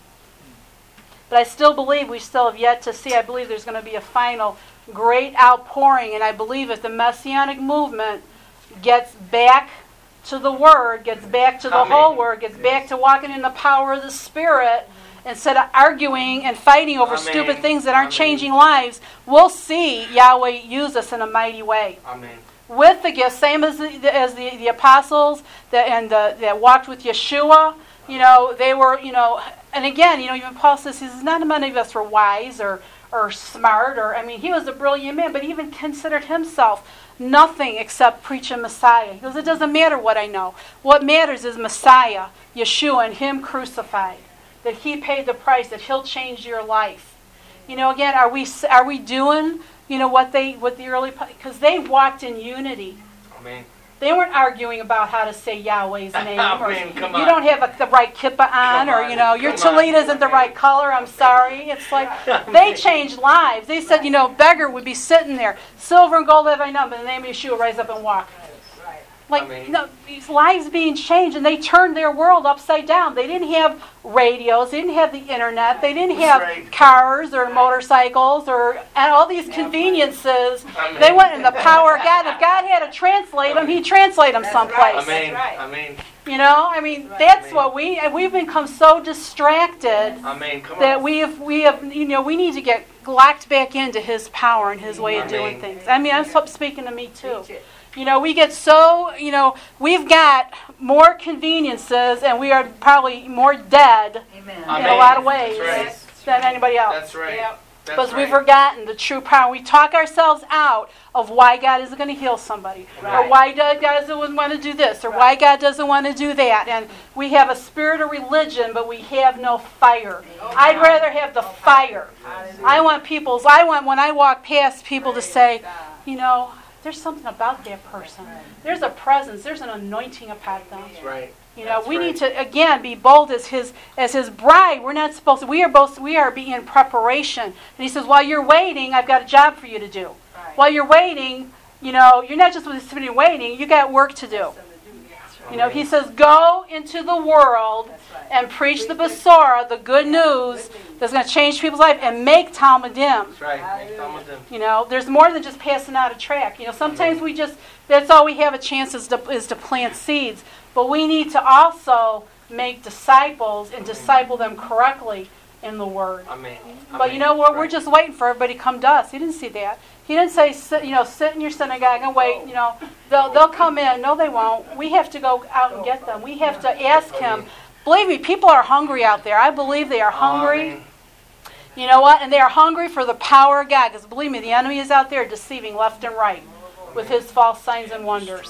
But I still believe we still have yet to see. I believe there's going to be a final great outpouring, and I believe if the Messianic movement gets back to the Word, gets back to the
Amen.
whole Word, gets
Yes.
back to walking in the power of the Spirit, instead of arguing and fighting over
Amen.
stupid things that aren't
Amen.
changing lives, we'll see Yahweh use us in a mighty way.
Amen.
With the gifts, same as the, as the, the apostles that and the, that walked with Yeshua, you know, they were, you know, and again, you know, even Paul says, he says, not many of us were wise or or smart, or, I mean, he was a brilliant man, but he even considered himself nothing except preaching Messiah. He goes, it doesn't matter what I know. What matters is Messiah, Yeshua, and him crucified. That he paid the price, that he'll change your life. You know, again, are we are we doing, you know, what they what the early, because they walked in unity.
Amen.
They weren't arguing about how to say Yahweh's name. Or,
Amen. Come
you
on.
don't have a, the right kippah on,
Come
or,
on.
you know, your
Come
tallit
on.
isn't the right color, I'm sorry. It's like, they changed lives. They said, you know, beggar would be sitting there. Silver and gold have I none, but in the name of Yeshua, rise up and walk. Like,
Amen.
you know, these lives being changed, and they turned their world upside down. They didn't have radios, they didn't have the internet, they didn't have
right.
cars or motorcycles or and all these conveniences.
Amen.
They went in the power of God. If God had to translate them, He'd translate them someplace.
Amen.
right.
Amen.
You know, I mean, that's
Amen.
what we and we've become so distracted
Amen. Come
that
on.
we have we have you know we need to get locked back into His power and His way of doing
Amen.
things. I mean, I'm so- speaking to me too. You know, we get so, you know, we've got more conveniences and we are probably more dead
Amen.
in
Amen.
a lot of ways
That's right.
than anybody else.
That's right.
Yep.
That's
Because we've
right.
forgotten the true power. We talk ourselves out of why God isn't going to heal somebody, or
Right.
why God doesn't want to do this, or why
Right.
God doesn't want to do that. And we have a spirit of religion, but we have no fire. I'd rather have the fire. I want people's, I want when I walk past people to say, you know, there's something about that person. There's a presence. There's an anointing upon them.
That's right.
You know,
That's
we
right.
need to again be bold as his as his bride. We're not supposed to. We are both. We are being in preparation. And he says, while you're waiting, I've got a job for you to do.
Right.
While you're waiting, you know, you're not just sitting waiting. You got work to do. You know, he says, go into the world and preach the Besorah, the good news that's going to change people's life, and make Talmudim.
That's right. Make some of them.
You know, there's more than just passing out a tract. You know, sometimes we just, that's all we have a chance is to, is to plant seeds. But we need to also make disciples and disciple them correctly in the Word.
Amen.
But you know, we're, we're just waiting for everybody to come to us. He didn't see that. He didn't say, sit, you know, sit in your synagogue and wait. You know, they'll they'll come in. No, they won't. We have to go out and get them. We have to ask Him. Believe me, people are hungry out there. I believe they are hungry.
Amen.
You know what? And they are hungry for the power of God. Because believe me, the enemy is out there deceiving left and right with his false signs and wonders.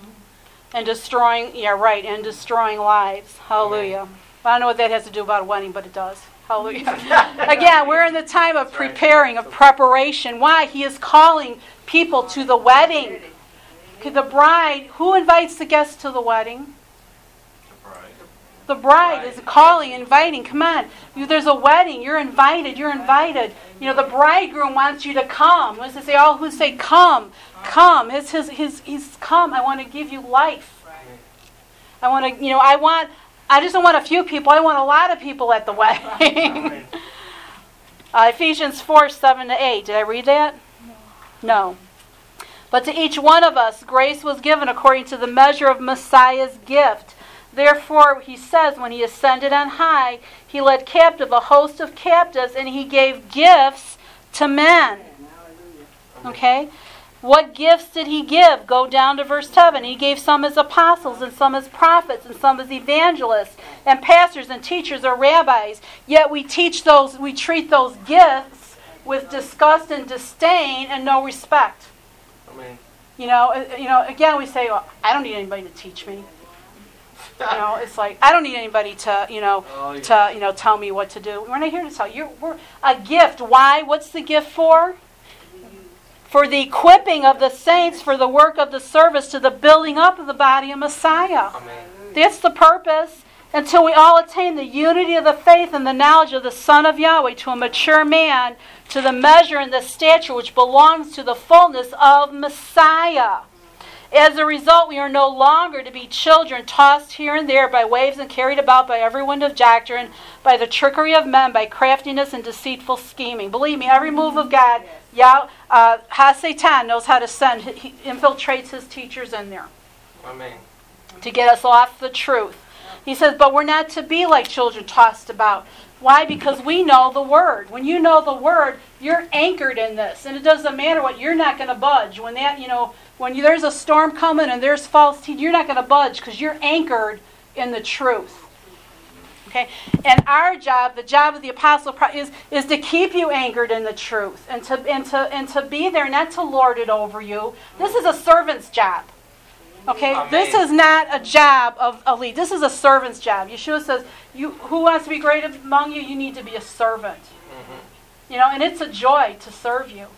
And destroying, yeah, right, and destroying lives. Hallelujah. I don't know what that has to do about a wedding, but it does. Hallelujah. Again, we're in the time of preparing, of preparation. Why? He is calling people to the wedding. The bride, who invites the guests to the wedding? The bride is calling, inviting. Come on. You, there's a wedding. You're invited. You're invited. You know, the bridegroom wants you to come. Wants to say, all who say, come, come. It's his, his, he's come. I want to give you life. I want to, you know, I want, I just don't want a few people. I want a lot of people at the wedding. uh, Ephesians four, seven to eight. Did I read that? No. But to each one of us, grace was given according to the measure of Messiah's gift. Therefore, he says, when he ascended on high, he led captive a host of captives, and he gave gifts to men. Okay? What gifts did he give? Go down to verse seven. He gave some as apostles and some as prophets and some as evangelists and pastors and teachers or rabbis. Yet we teach those, we treat those gifts with disgust and disdain and no respect.
Amen.
You know, you know. Again, we say, well, I don't need anybody to teach me. You know, it's like I don't need anybody to, you know,
Oh, yeah.
to, you know, tell me what to do. We're not here to tell you. We're a gift. Why? What's the gift for? For the equipping of the saints for the work of the service to the building up of the body of Messiah.
Amen.
That's the purpose. Until we all attain the unity of the faith and the knowledge of the Son of Yahweh, to a mature man, to the measure and the stature which belongs to the fullness of Messiah. As a result, we are no longer to be children tossed here and there by waves and carried about by every wind of doctrine, by the trickery of men, by craftiness and deceitful scheming. Believe me, every move of God, Yah, uh, Ha-Satan knows how to send. He infiltrates his teachers in there
Amen.
to get us off the truth. He says, but we're not to be like children tossed about. Why? Because we know the Word. When you know the Word, you're anchored in this. And it doesn't matter what, you're not going to budge. When that, you know, when you, there's a storm coming and there's false teaching, you're not going to budge because you're anchored in the truth. Okay? And our job, the job of the apostle, is, is to keep you anchored in the truth and to, and, to, and to be there, not to lord it over you. This is a servant's job. Okay,
Amen.
This is not a job of a lead. This is a servant's job. Yeshua says, "You who wants to be great among you, you need to be a servant." Mm-hmm. You know, and it's a joy to serve you.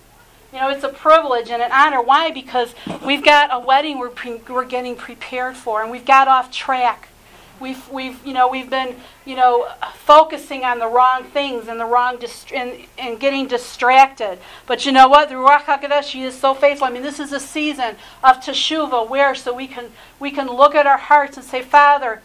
You know, it's a privilege and an honor. Why? Because we've got a wedding we're pre- we're getting prepared for, and we've got off track. We've we've you know we've been you know focusing on the wrong things and the wrong dist- and, and getting distracted. But you know what? The Ruach HaKodesh, He is so faithful. I mean, this is a season of teshuvah, where so we can we can look at our hearts and say, Father,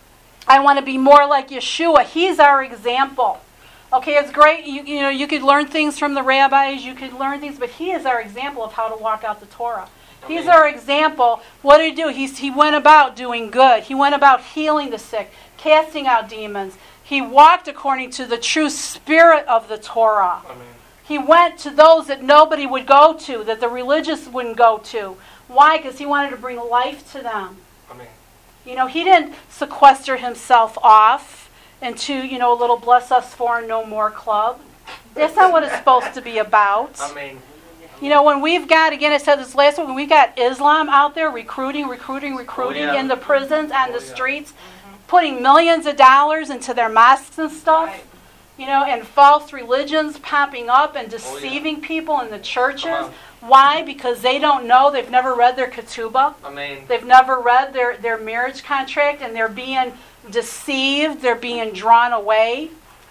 I want to be more like Yeshua. He's our example. Okay, it's great. You you know you could learn things from the rabbis. You could learn things, but He is our example of how to walk out the Torah. He's our example. What did he do? He's, he went about doing good. He went about healing the sick, casting out demons. He walked according to the true spirit of the Torah.
Amen.
He went to those that nobody would go to, that the religious wouldn't go to. Why? Because he wanted to bring life to them.
Amen.
You know, he didn't sequester himself off into, you know, a little bless us for and no more club. That's not what it's supposed to be about.
Amen.
You know, when we've got, again, I said this last week, when we've got Islam out there recruiting, recruiting, recruiting
Oh, yeah.
in the prisons, on the
Oh, yeah.
streets, putting millions of dollars into their mosques and stuff,
Right.
you know, and false religions popping up and
Oh, yeah.
deceiving people in the churches.
Come on.
Why? Because they don't know, they've never read their ketubah.
Amen.
They've never read their, their marriage contract, and they're being deceived, they're being drawn away.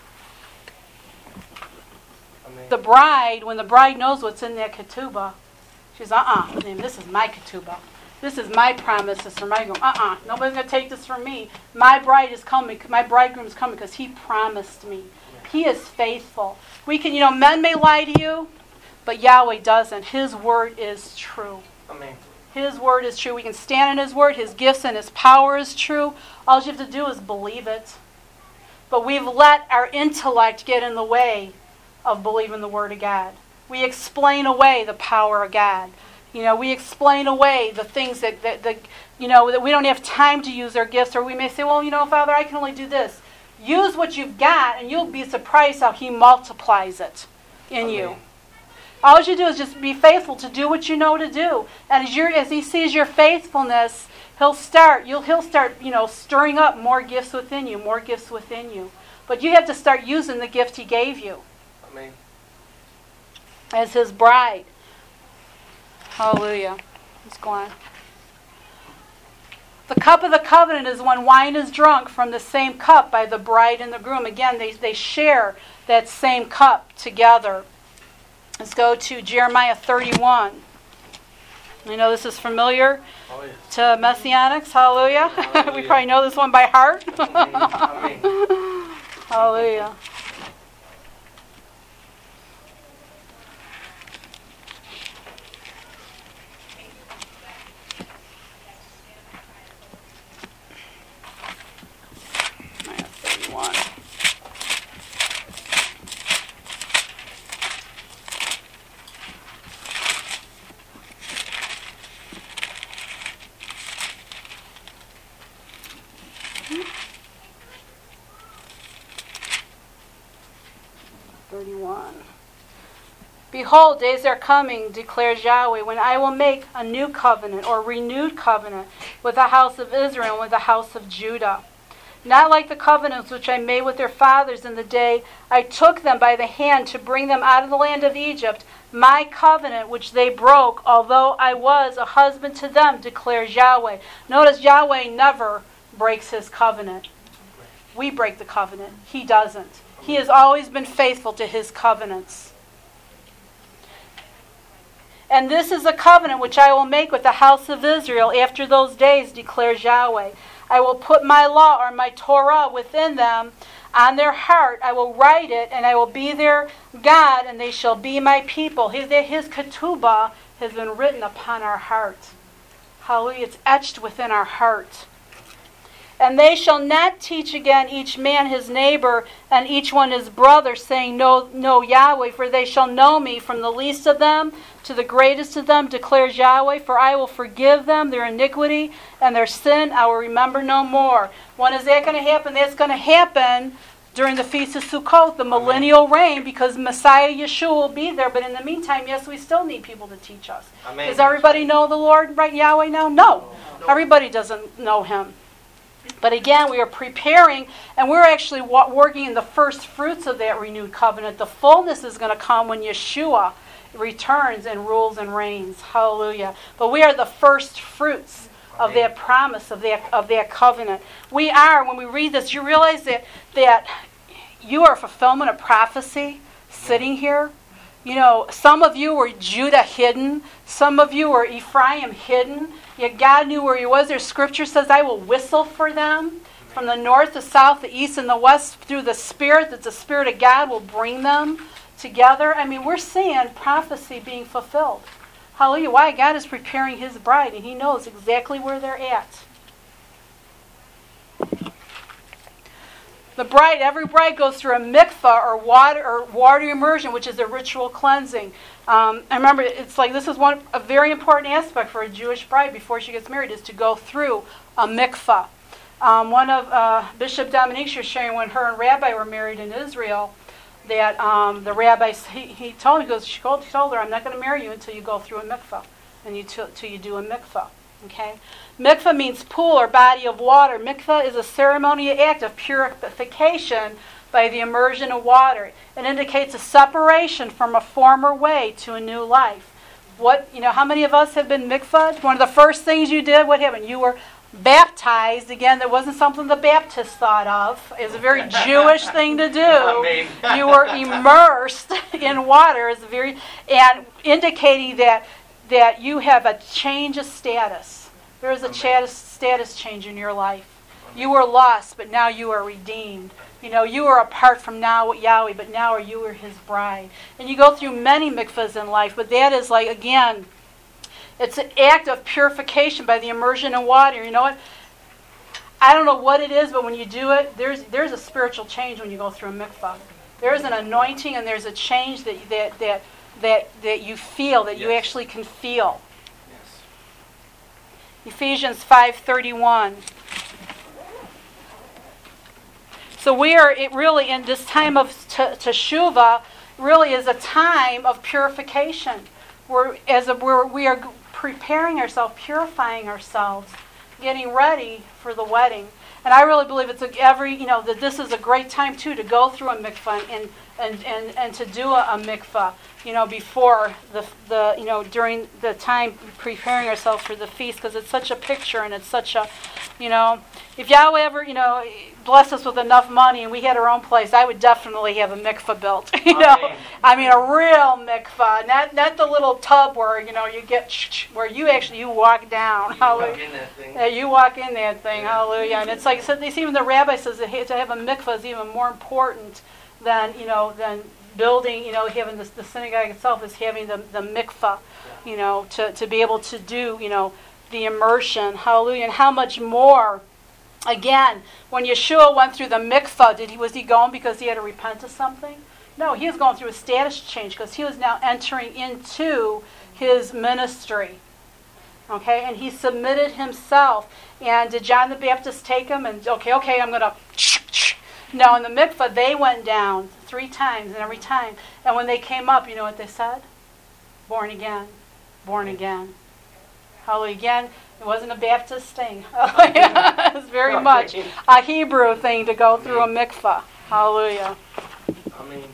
Amen.
The bride, when the bride knows what's in that ketubah, she's, uh-uh, this is my ketubah. This is my promise. This is for my groom. Uh-uh, nobody's going to take this from me. My bride is coming. My bridegroom is coming because he promised me. He is faithful. We can, you know, men may lie to you, but Yahweh doesn't. His word is true.
Amen.
His word is true. We can stand in His word. His gifts and His power is true. All you have to do is believe it. But we've let our intellect get in the way of believing the word of God. We explain away the power of God. You know, we explain away the things that, that, that, you know, that we don't have time to use our gifts, or we may say, well, you know, Father, I can only do this. Use what you've got, and you'll be surprised how He multiplies it in you.
Amen.
All you do is just be faithful to do what you know to do. And as, you're, as He sees your faithfulness, He'll start, you'll, He'll start, you know, stirring up more gifts within you, more gifts within you. But you have to start using the gift He gave you
Amen.
as His bride. Hallelujah. Let's go on. The cup of the covenant is when wine is drunk from the same cup by the bride and the groom. Again, they, they share that same cup together. Let's go to Jeremiah thirty-one. I know this is familiar
Oh, yeah.
to Messianics. Hallelujah.
Hallelujah.
We probably know this one by heart.
Amen. Amen.
Hallelujah. Jeremiah thirty-one. thirty-one. Behold, days are coming, declares Yahweh, when I will make a new covenant or renewed covenant with the house of Israel and with the house of Judah. Not like the covenants which I made with their fathers in the day I took them by the hand to bring them out of the land of Egypt, my covenant which they broke, although I was a husband to them, declares Yahweh. Notice Yahweh never breaks his covenant. We break the covenant. He doesn't. He has always been faithful to his covenants. And this is a covenant which I will make with the house of Israel after those days, declares Yahweh. I will put my law or my Torah within them on their heart. I will write it, and I will be their God, and they shall be my people. His, his ketubah has been written upon our heart. Hallelujah. It's etched within our heart. And they shall not teach again each man his neighbor and each one his brother, saying, Know, know Yahweh, for they shall know me from the least of them to the greatest of them, declares Yahweh, for I will forgive them their iniquity and their sin I will remember no more. When is that going to happen? That's going to happen during the Feast of Sukkot, the millennial reign, because Messiah Yeshua will be there. But in the meantime, yes, we still need people to teach us. Amen. Does everybody know the Lord, right, Yahweh now? No. no. Everybody doesn't know him. But again, we are preparing, and we're actually working in the first fruits of that renewed covenant. The fullness is going to come when Yeshua returns and rules and reigns. Hallelujah. But we are the first fruits of Amen. That promise, of that of that covenant. We are, when we read this, you realize that, that you are a fulfillment of prophecy sitting here. You know, some of you were Judah hidden. Some of you were Ephraim hidden. Yet God knew where he was. Their scripture says, I will whistle for them from the north, the south, the east, and the west through the Spirit, that the Spirit of God will bring them together. I mean, we're seeing prophecy being fulfilled. Hallelujah. Why? God is preparing his bride, and he knows exactly where they're at. The bride, every bride goes through a mikvah or water or water immersion, which is a ritual cleansing. Um, I remember, it's like this is one a very important aspect for a Jewish bride before she gets married, is to go through a mikvah. Um, one of uh, Bishop Dominique was sharing when her and Rabbi were married in Israel, that um, the rabbi he, he told me, he goes, she told, he told her, I'm not going to marry you until you go through a mikvah, and you till, till you do a mikvah. Okay, mikvah means pool or body of water. Mikvah is a ceremonial act of purification by the immersion of water. It indicates a separation from a former way to a new life. What you know? How many of us have been mikvahed? One of the first things you did, what happened? You were baptized. Again, that wasn't something the Baptists thought of. It was a very Jewish thing to do. I mean. You were immersed in water. It's very and indicating that. that you have a change of status. There is a ch- status change in your life. You were lost, but now you are redeemed. You know, you were apart from now Yahweh, but now you are his bride. And you go through many mikvahs in life, but that is like, again, it's an act of purification by the immersion in water. You know what? I don't know what it is, but when you do it, there's there's a spiritual change when you go through a mikvah. There's an anointing and there's a change that that that that, that you feel, that yes. you actually can feel. Yes. Ephesians five thirty-one. So we are it really in this time of t- teshuvah really is a time of purification. We're as a, we're, we are preparing ourselves, purifying ourselves, getting ready for the wedding. And I really believe it's a, every you know that this is a great time too to go through a mikvah and and, and, and to do a, a mikvah. You know, before the the you know during the time preparing ourselves for the feast, because it's such a picture and it's such a, you know, if Yahweh ever you know bless us with enough money and we had our own place, I would definitely have a mikvah built. You know, I mean, I mean a real mikvah, not not the little tub where you know you get where you actually you walk down.
You walk in that thing.
Yeah, you walk in that thing. Yeah. Hallelujah. And it's like so they even the rabbi says that to have a mikvah is even more important than you know than. building, you know, having the, the synagogue itself is having the, the mikvah, you know, to, to be able to do, you know, the immersion. Hallelujah. And how much more, again, when Yeshua went through the mikvah, did he was he going because he had to repent of something? No, he was going through a status change because he was now entering into his ministry. Okay, and he submitted himself. And did John the Baptist take him and, okay, okay, I'm going to... No, in the mikvah, they went down three times, and every time. And when they came up, you know what they said? Born again. Born again. Hallelujah. Again, it wasn't a Baptist thing. It was very much a Hebrew thing to go through a mikvah. Hallelujah.
I mean,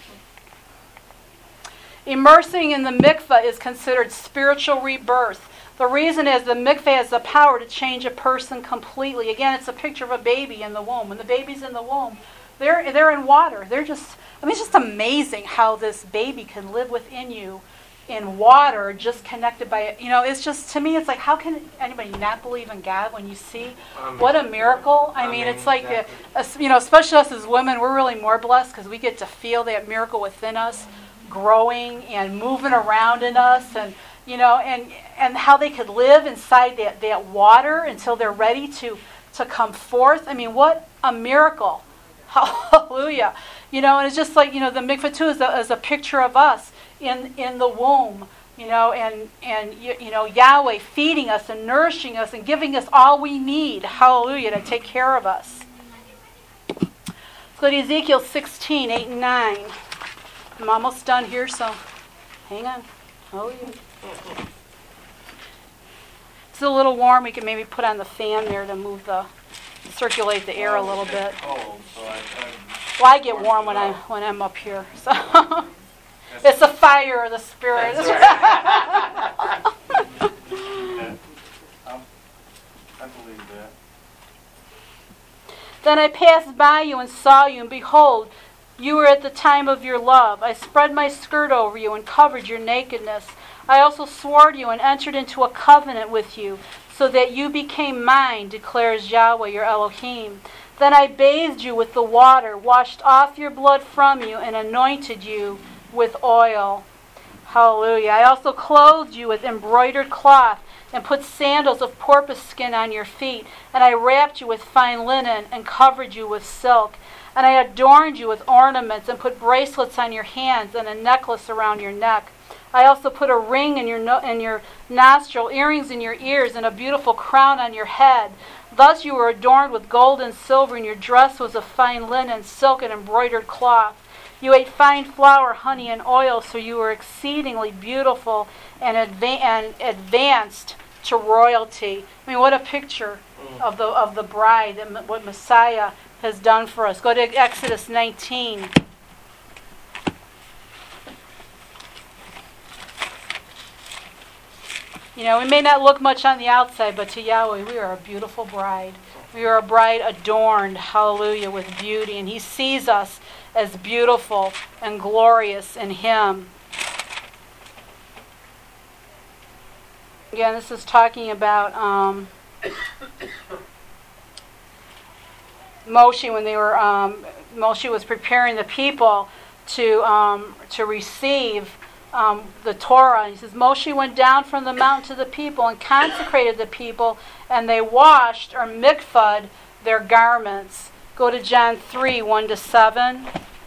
Immersing in the mikvah is considered spiritual rebirth. The reason is the mikvah has the power to change a person completely. Again, it's a picture of a baby in the womb. When the baby's in the womb, they're they're in water. They're just, I mean, it's just amazing how this baby can live within you in water, just connected by, you know, it's just, to me, it's like, how can anybody not believe in God when you see
I mean,
what a miracle? I,
I
mean,
mean,
it's like,
exactly.
a, a, you know, especially us as women, we're really more blessed because we get to feel that miracle within us, growing and moving around in us, and you know, and and how they could live inside that, that water until they're ready to to come forth. I mean, what a miracle. Hallelujah. You know, and it's just like, you know, the mikvah too is a, is a picture of us in in the womb, you know, and and you, you know, Yahweh feeding us and nourishing us and giving us all we need. Hallelujah, to take care of us. Let's go to Ezekiel sixteen, eight and nine. I'm almost done here, so hang on. Hallelujah. It's a little warm. We can maybe put on the fan there to move the, circulate the air a little bit.
Oh, so I, I,
Well, I get warm when I when I'm up here. So it's the fire of the Spirit.
That's right. Yeah. Um, I believe that.
Then I passed by you and saw you, and behold, you were at the time of your love. I spread my skirt over you and covered your nakedness. I also swore to you and entered into a covenant with you, so that you became mine, declares Yahweh your Elohim. Then I bathed you with the water, washed off your blood from you, and anointed you with oil. Hallelujah. I also clothed you with embroidered cloth, and put sandals of porpoise skin on your feet, and I wrapped you with fine linen, and covered you with silk. And I adorned you with ornaments, and put bracelets on your hands, and a necklace around your neck. I also put a ring in your no- in your nostril, earrings in your ears, and a beautiful crown on your head. Thus you were adorned with gold and silver, and your dress was of fine linen, silk, and embroidered cloth. You ate fine flour, honey, and oil, so you were exceedingly beautiful and, adva- and advanced to royalty. I mean, what a picture of the of the bride and what Messiah has done for us. Go to Exodus nineteen. You know, we may not look much on the outside, but to Yahweh, we are a beautiful bride. We are a bride adorned, hallelujah, with beauty. And He sees us as beautiful and glorious in Him. Again, this is talking about um, Moshe when they were, um, Moshe was preparing the people to um, to receive Um, the Torah. He says, Moshe went down from the mountain to the people and consecrated the people, and they washed or mikvahd their garments. Go to John three, one to seven.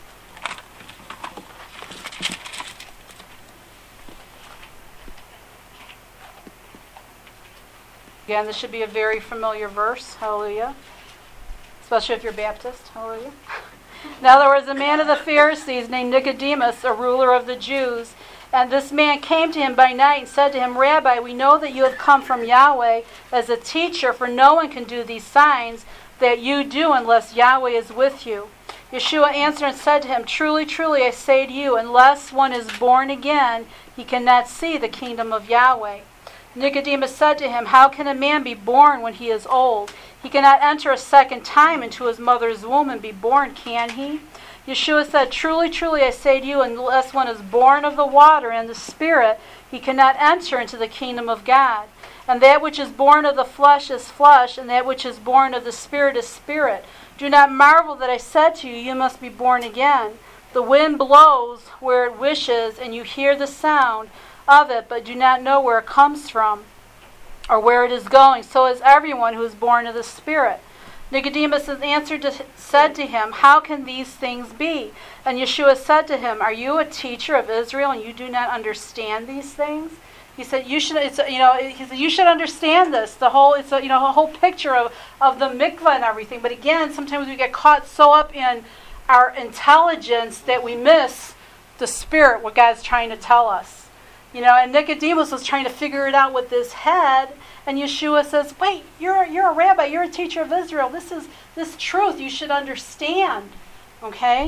Again, this should be a very familiar verse. Hallelujah. Especially if you're Baptist. Hallelujah. Now there was a man of the Pharisees named Nicodemus, a ruler of the Jews. And this man came to him by night and said to him, Rabbi, we know that you have come from Yahweh as a teacher, for no one can do these signs that you do unless Yahweh is with you. Yeshua answered and said to him, Truly, truly, I say to you, unless one is born again, he cannot see the kingdom of Yahweh. Nicodemus said to him, How can a man be born when he is old? He cannot enter a second time into his mother's womb and be born, can he? Yeshua said, Truly, truly, I say to you, unless one is born of the water and the Spirit, he cannot enter into the kingdom of God. And that which is born of the flesh is flesh, and that which is born of the Spirit is spirit. Do not marvel that I said to you, you must be born again. The wind blows where it wishes, and you hear the sound of it, but do not know where it comes from or where it is going. So is everyone who is born of the Spirit. Nicodemus answered to, said to him, How can these things be? And Yeshua said to him, Are you a teacher of Israel and you do not understand these things? He said, you should, it's, you know, he said, you should understand this. The whole, it's a, you know, a whole picture of, of the mikvah and everything. But again, sometimes we get caught so up in our intelligence that we miss the spirit, what God's trying to tell us. You know, and Nicodemus was trying to figure it out with his head, and Yeshua says, wait, you're you're a rabbi, you're a teacher of Israel. This is this truth you should understand. Okay?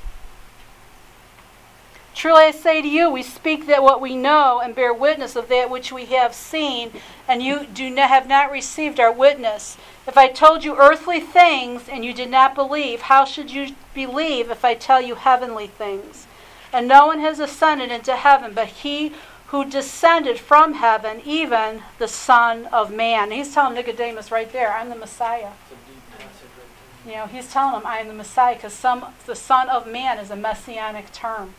Truly I say to you, we speak that what we know and bear witness of that which we have seen, and you do not, have not received our witness. If I told you earthly things and you did not believe, how should you believe if I tell you heavenly things? And no one has ascended into heaven but he who descended from heaven, even the Son of Man. And he's telling Nicodemus right there, I'm the Messiah. You know, he's telling him, I am the Messiah, because some the Son of Man is a messianic term.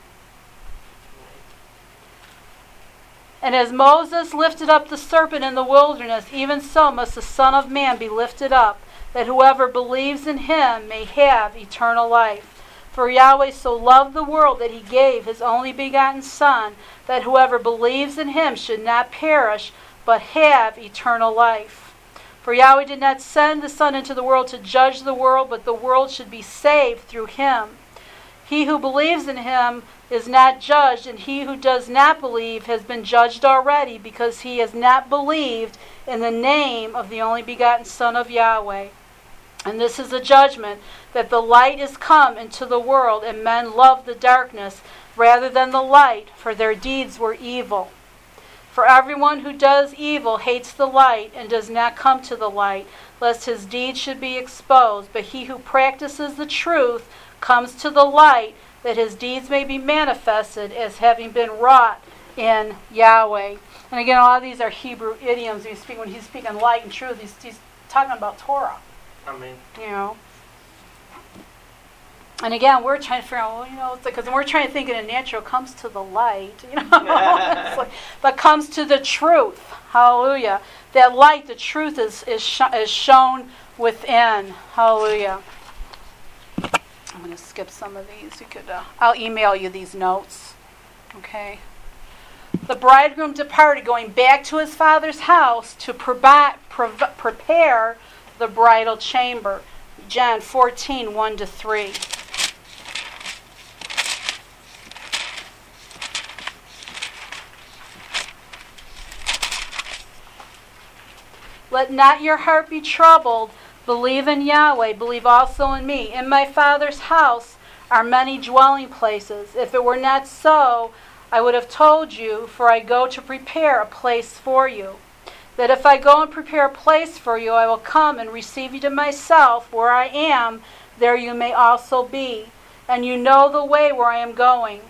And as Moses lifted up the serpent in the wilderness, even so must the Son of Man be lifted up, that whoever believes in him may have eternal life. For Yahweh so loved the world that he gave his only begotten Son, that whoever believes in him should not perish, but have eternal life. For Yahweh did not send the Son into the world to judge the world, but the world should be saved through him. He who believes in him is not judged, and he who does not believe has been judged already, because he has not believed in the name of the only begotten Son of Yahweh. And this is the judgment, that the light is come into the world, and men love the darkness rather than the light, for their deeds were evil. For everyone who does evil hates the light, and does not come to the light, lest his deeds should be exposed. But he who practices the truth comes to the light, that his deeds may be manifested as having been wrought in Yahweh. And again, a lot of these are Hebrew idioms. He's speaking, when he's speaking light and truth, he's, he's talking about Torah.
I mean,
You know. And again, we're trying to figure out, well, you know, because we're trying to think in a natural, comes to the light, you know, It's like, but comes to the truth. Hallelujah. That light, the truth is is, sh- is shown within. Hallelujah. I'm going to skip some of these. You could, uh, I'll email you these notes. Okay. The bridegroom departed, going back to his father's house to provi- prov- prepare the bridal chamber. John fourteen, one to three. Let not your heart be troubled. Believe in Yahweh. Believe also in me. In my Father's house are many dwelling places. If it were not so, I would have told you, for I go to prepare a place for you. That if I go and prepare a place for you, I will come and receive you to myself. Where I am, there you may also be. And you know the way where I am going.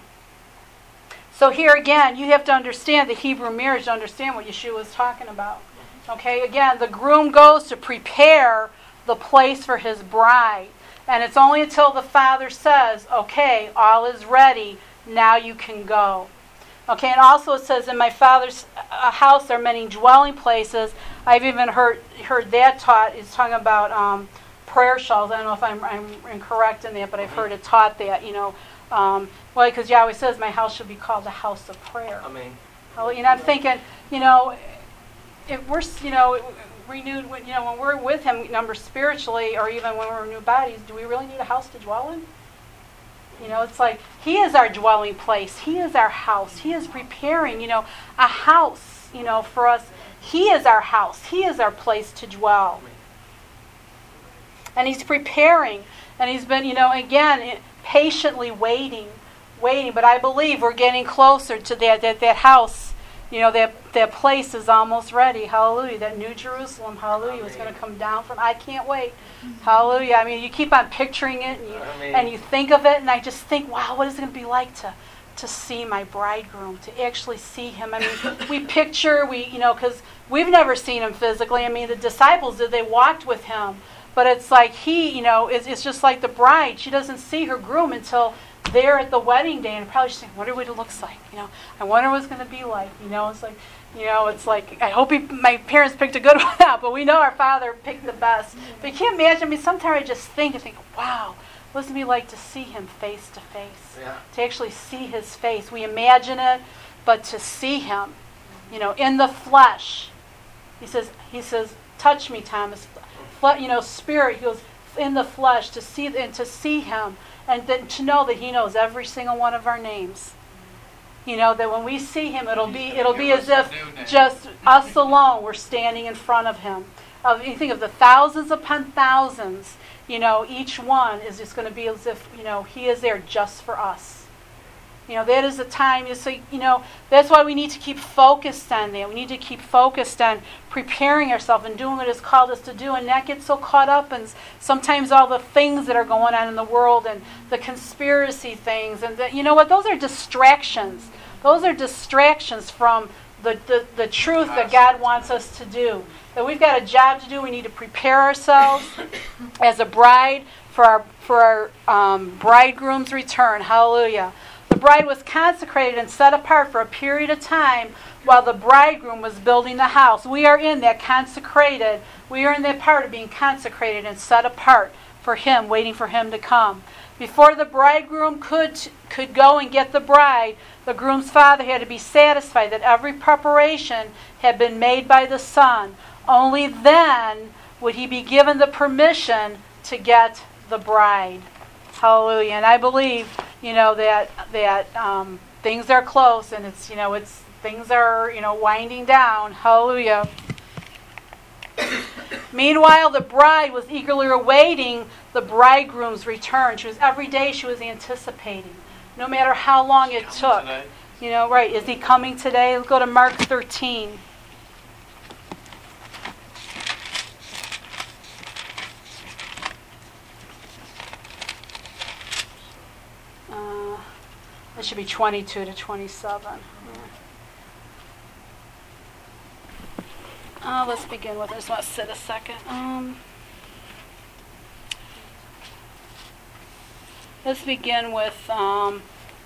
So here again, you have to understand the Hebrew marriage to understand what Yeshua is talking about. Okay, again, the groom goes to prepare the place for his bride. And it's only until the father says, okay, all is ready, now you can go. Okay, and also it says, in my Father's house there are many dwelling places. I've even heard heard that taught. It's talking about um, prayer shawls. I don't know if I'm, I'm incorrect in that, but I've heard it taught that, you know. Um, well, because Yahweh says, my house should be called the house of prayer.
I mean,
Oh, you know, I'm thinking, you know, if we're, you know, renewed, you know, when we're with him, number spiritually, or even when we're in new bodies, do we really need a house to dwell in? You know, it's like he is our dwelling place. He is our house. He is preparing, you know, a house, you know, for us. He is our house. He is our place to dwell. And he's preparing. And he's been, you know, again, patiently waiting, waiting. But I believe we're getting closer to that, that, that house. You know, that, that place is almost ready. Hallelujah. That New Jerusalem, hallelujah, is going to come down from. I can't wait. Hallelujah. I mean, you keep on picturing it, and you,
I mean,
and you think of it, and I just think, wow, what is it going to be like to, to see my bridegroom, to actually see him? I mean, we picture, we, you know, because we've never seen him physically. I mean, the disciples did, they walked with him. But it's like he, you know, it's, it's just like the bride. She doesn't see her groom until there at the wedding day, and probably she's thinking, I wonder what it looks like, you know, I wonder what it's going to be like, you know, it's like, you know, it's like, I hope he, my parents picked a good one out, but we know our father picked the best. But you can't imagine, I mean, sometimes I just think and think, wow, what does it be like to see him face to face?
Yeah.
To actually see his face. We imagine it, but to see him, you know, in the flesh. He says, he says, touch me, Thomas. Fle- you know, spirit. He goes in the flesh to see and to see him, and then to know that he knows every single one of our names. You know, that when we see him, it'll be it'll be as if just us alone we're standing in front of him. Of you think of the thousands upon thousands. You know, each one is just going to be as if, you know, he is there just for us. You know, that is a time, so, you know, that's why we need to keep focused on that. We need to keep focused on preparing ourselves and doing what it's called us to do and not get so caught up in sometimes all the things that are going on in the world and the conspiracy things. And, the, you know what, those are distractions. Those are distractions from the, the, the truth that God wants us to do. That we've got a job to do. We need to prepare ourselves as a bride for our, for our um, bridegroom's return. Hallelujah. The bride was consecrated and set apart for a period of time while the bridegroom was building the house. We are in that consecrated. We are in that part of being consecrated and set apart for him, waiting for him to come. Before the bridegroom could could go and get the bride, the groom's father had to be satisfied that every preparation had been made by the son. Only then would he be given the permission to get the bride. Hallelujah. And I believe, you know, that that um, things are close, and it's, you know, it's things are, you know, winding down. Hallelujah. Meanwhile, the bride was eagerly awaiting the bridegroom's return. She was every day she was anticipating, no matter how long it took.
Today.
You know, right? Is he coming today? Let's go to Mark thirteen. Uh, it should be twenty-two to twenty-seven. Uh, let's begin with. I just want to sit a second. Um, let's begin with um,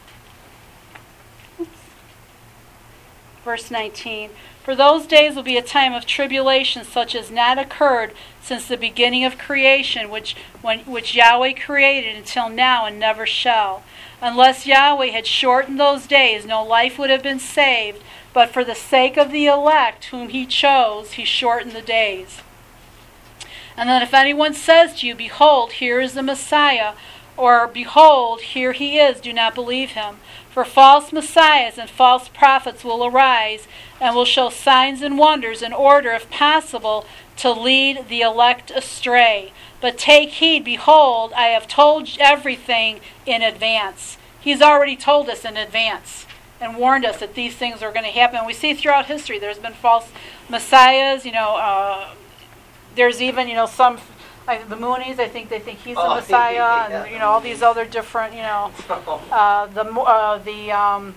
verse nineteen. For those days will be a time of tribulation such as not occurred since the beginning of creation, which when which Yahweh created until now and never shall. Unless Yahweh had shortened those days, no life would have been saved. But for the sake of the elect whom he chose, he shortened the days. And then if anyone says to you, behold, here is the Messiah, or behold, here he is, do not believe him. For false messiahs and false prophets will arise, and will show signs and wonders in order, if possible, to lead the elect astray. But take heed, behold, I have told everything in advance. He's already told us in advance and warned us that these things are going to happen. We see throughout history there's been false messiahs. You know, uh, there's even, you know, some, I, the Moonies, I think they think he's
Oh,
the Messiah,
yeah.
and, you know, all these other different, you know, uh, the uh, the um,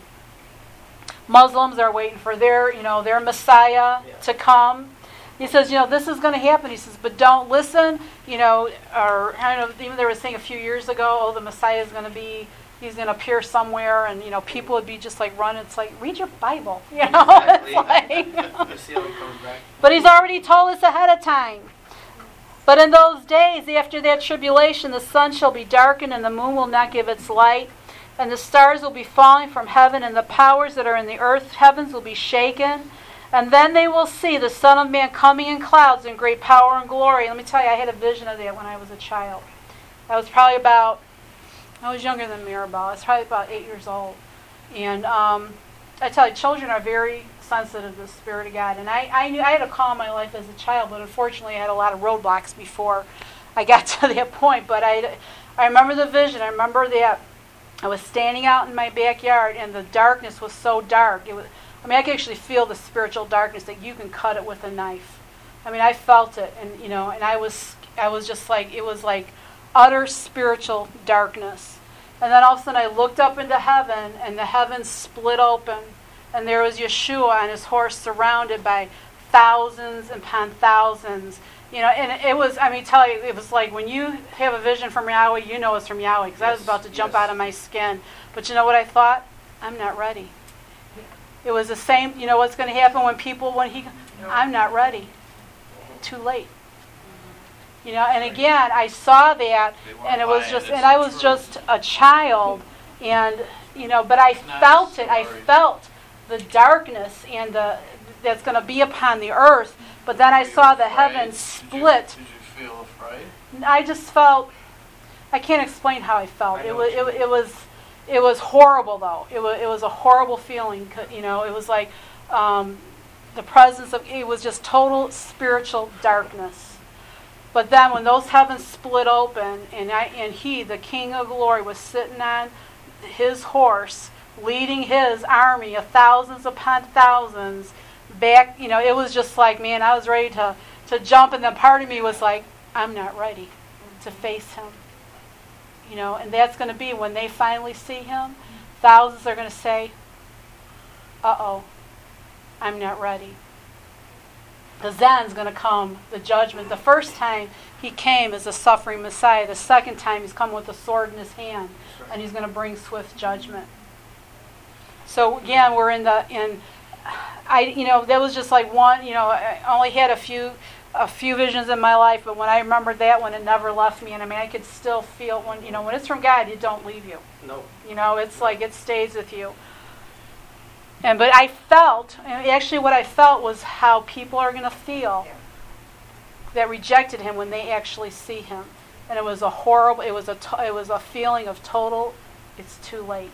Muslims are waiting for their, you know, their Messiah
Yeah.
to come. He says, you know, this is going to happen. He says, but don't listen, you know, or I don't know, even there was a thing a few years ago, oh, the Messiah is going to be, he's going to appear somewhere, and, you know, people would be just like running. It's like, read your Bible, you know.
Exactly.
It's like,
Let's see how he comes back.
but he's already told us ahead of time. But in those days, after that tribulation, the sun shall be darkened, and the moon will not give its light, and the stars will be falling from heaven, and the powers that are in the earth heavens will be shaken. And then they will see the Son of Man coming in clouds in great power and glory. Let me tell you, I had a vision of that when I was a child. I was probably about, I was younger than Mirabelle. I was probably about eight years old. And um, I tell you, children are very sensitive to the Spirit of God. And I, I knew I had a call in my life as a child, but unfortunately I had a lot of roadblocks before I got to that point. But I, I remember the vision. I remember that I was standing out in my backyard, and the darkness was so dark. It was, I mean, I could actually feel the spiritual darkness that you can cut it with a knife. I mean, I felt it, and you know, and I was, I was just like, it was like utter spiritual darkness. And then all of a sudden, I looked up into heaven, and the heavens split open, and there was Yeshua on his horse, surrounded by thousands upon thousands. You know, and it was, I mean, tell you, it was like when you have a vision from Yahweh, you know it's from Yahweh, because I was about to jump
yes.
out of my skin. But you know what I thought? I'm not ready. It was the same, you know what's going to happen when people, when he, I'm not ready. Too late. You know, and again, I saw that, and it was just, and I was just a child, and, you know, but I felt it. I felt the darkness and the that's going to be upon the earth. But then I
Were you
saw the
afraid?
heavens split.
Did you, did you feel afraid?
I just felt, I can't explain how I felt.
I
It
know
was,
what you
it, it was, it was horrible though. It was, it was a horrible feeling. You know, it was like um, the presence of, it was just total spiritual darkness. But then when those heavens split open, and I, and he, the King of Glory, was sitting on his horse, leading his army of thousands upon thousands back, you know, it was just like, man, I was ready to, to jump, and then part of me was like, I'm not ready to face him. You know, and that's going to be when they finally see him, thousands are going to say, uh-oh, I'm not ready. Because then's going to come the judgment. The first time he came as a suffering Messiah. The second time he's come with a sword in his hand, and he's going to bring swift judgment. So again, we're in the in. I you know that was just like one. You know, I only had a few a few visions in my life, but when I remembered that one, it never left me. And I mean, I could still feel when you know when it's from God, it don't leave you.
No.
You know, it's like it stays with you. And but I felt, and actually what I felt was how people are going to feel that rejected him when they actually see him. And it was a horrible, it was a, to, it was a feeling of total, it's too late.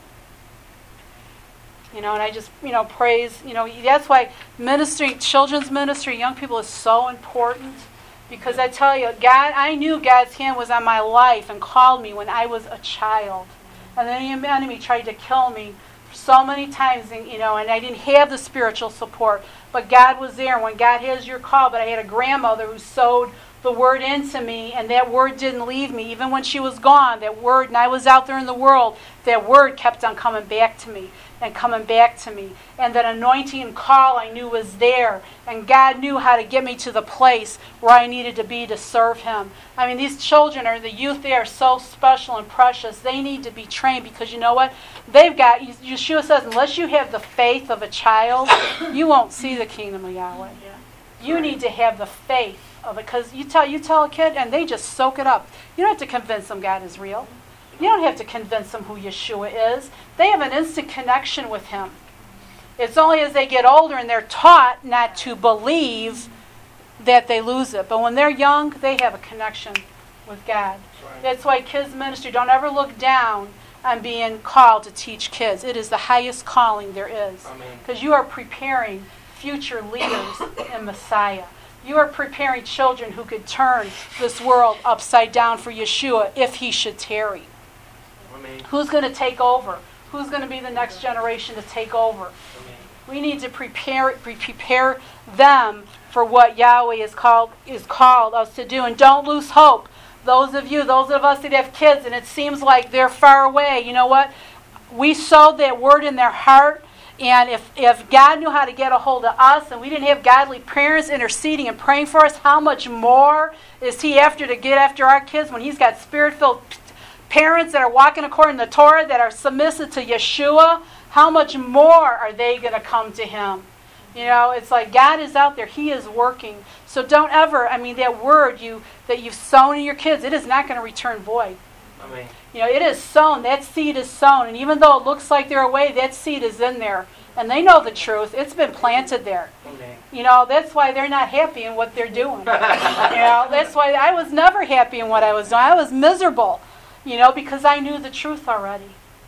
You know, and I just, you know, praise, you know, that's why ministering, children's ministry, young people is so important. Because I tell you, God, I knew God's hand was on my life and called me when I was a child. And then the enemy tried to kill me so many times, and you know, and I didn't have the spiritual support, but God was there. When God has your call, but I had a grandmother who sowed the word into me, and that word didn't leave me. Even when she was gone, that word, and I was out there in the world, that word kept on coming back to me and coming back to me. And that anointing and call I knew was there. And God knew how to get me to the place where I needed to be to serve him. I mean, these children, or the youth, they are so special and precious. They need to be trained because you know what? They've got, Yeshua says, unless you have the faith of a child, you won't see the kingdom of Yahweh. You need to have the faith of it, because you tell you tell a kid and they just soak it up. You don't have to convince them God is real. You don't have to convince them who Yeshua is. They have an instant connection with him. It's only as they get older and they're taught not to believe that they lose it. But when they're young, they have a connection with God. That's why kids ministry, don't ever look down on being called to teach kids. It is the highest calling there is. Because you are preparing future leaders in Messiah. You are preparing children who could turn this world upside down for Yeshua if he should tarry.
Amen.
Who's going to take over? Who's going to be the next generation to take over?
Amen.
We need to prepare prepare them for what Yahweh is called is called us to do. And don't lose hope. Those of you, those of us that have kids, and it seems like they're far away, you know what? We sowed that word in their heart. And if, if God knew how to get a hold of us, and we didn't have godly parents interceding and praying for us, how much more is he after to get after our kids when he's got spirit-filled parents that are walking according to the Torah, that are submissive to Yeshua? How much more are they going to come to him? You know, it's like God is out there. He is working. So don't ever, I mean, that word you that you've sown in your kids, it is not going to return void.
Amen.
You know, it is sown. That seed is sown. And even though it looks like they're away, that seed is in there. And they know the truth. It's been planted there.
Amen.
You know, that's why they're not happy in what they're doing. You know, that's why I was never happy in what I was doing. I was miserable, you know, because I knew the truth already.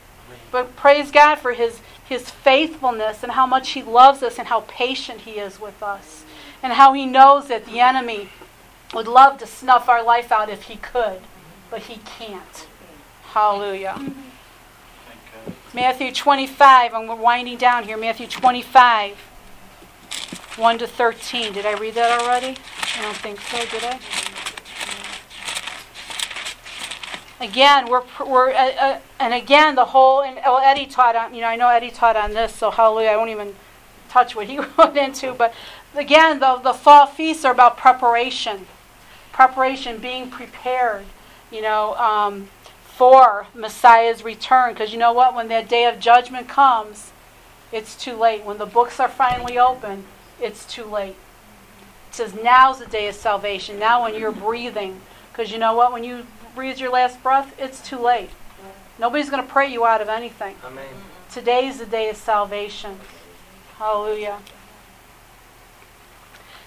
But praise God for his, his faithfulness and how much he loves us and how patient he is with us. And how he knows that the enemy would love to snuff our life out if he could. But he can't. Hallelujah. Matthew twenty-five, and we're winding down here. Matthew twenty-five, one to thirteen. Did I read that already? I don't think so, did I? Again, we're, we're uh, uh, and again, the whole, and well, Eddie taught on, you know, I know Eddie taught on this, so hallelujah, I won't even touch what he went into, but again, the, the fall feasts are about preparation. Preparation, being prepared. You know, um, for Messiah's return. Because you know what? When that day of judgment comes, it's too late. When the books are finally open, it's too late. It says now's the day of salvation. Now when you're breathing. Because you know what? When you breathe your last breath, it's too late. Nobody's going to pray you out of anything.
Amen.
Today's the day of salvation. Hallelujah.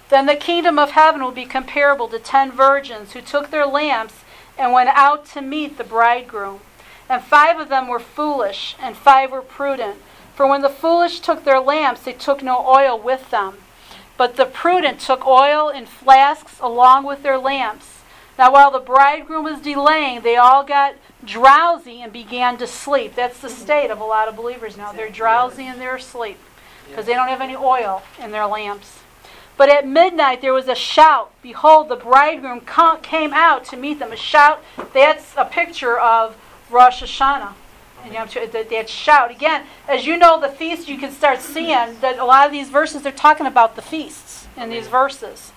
Then the kingdom of heaven will be comparable to ten virgins who took their lamps and went out to meet the bridegroom. And five of them were foolish, and five were prudent. For when the foolish took their lamps, they took no oil with them. But the prudent took oil in flasks along with their lamps. Now while the bridegroom was delaying, they all got drowsy and began to sleep. That's the state of a lot of believers now. They're drowsy and they're asleep because they don't have any oil in their lamps. But at midnight there was a shout. Behold, the bridegroom came out to meet them. A shout, that's a picture of Rosh Hashanah. And you know, that, that shout. Again, as you know the feast, you can start seeing that a lot of these verses, they're talking about the feasts in these verses.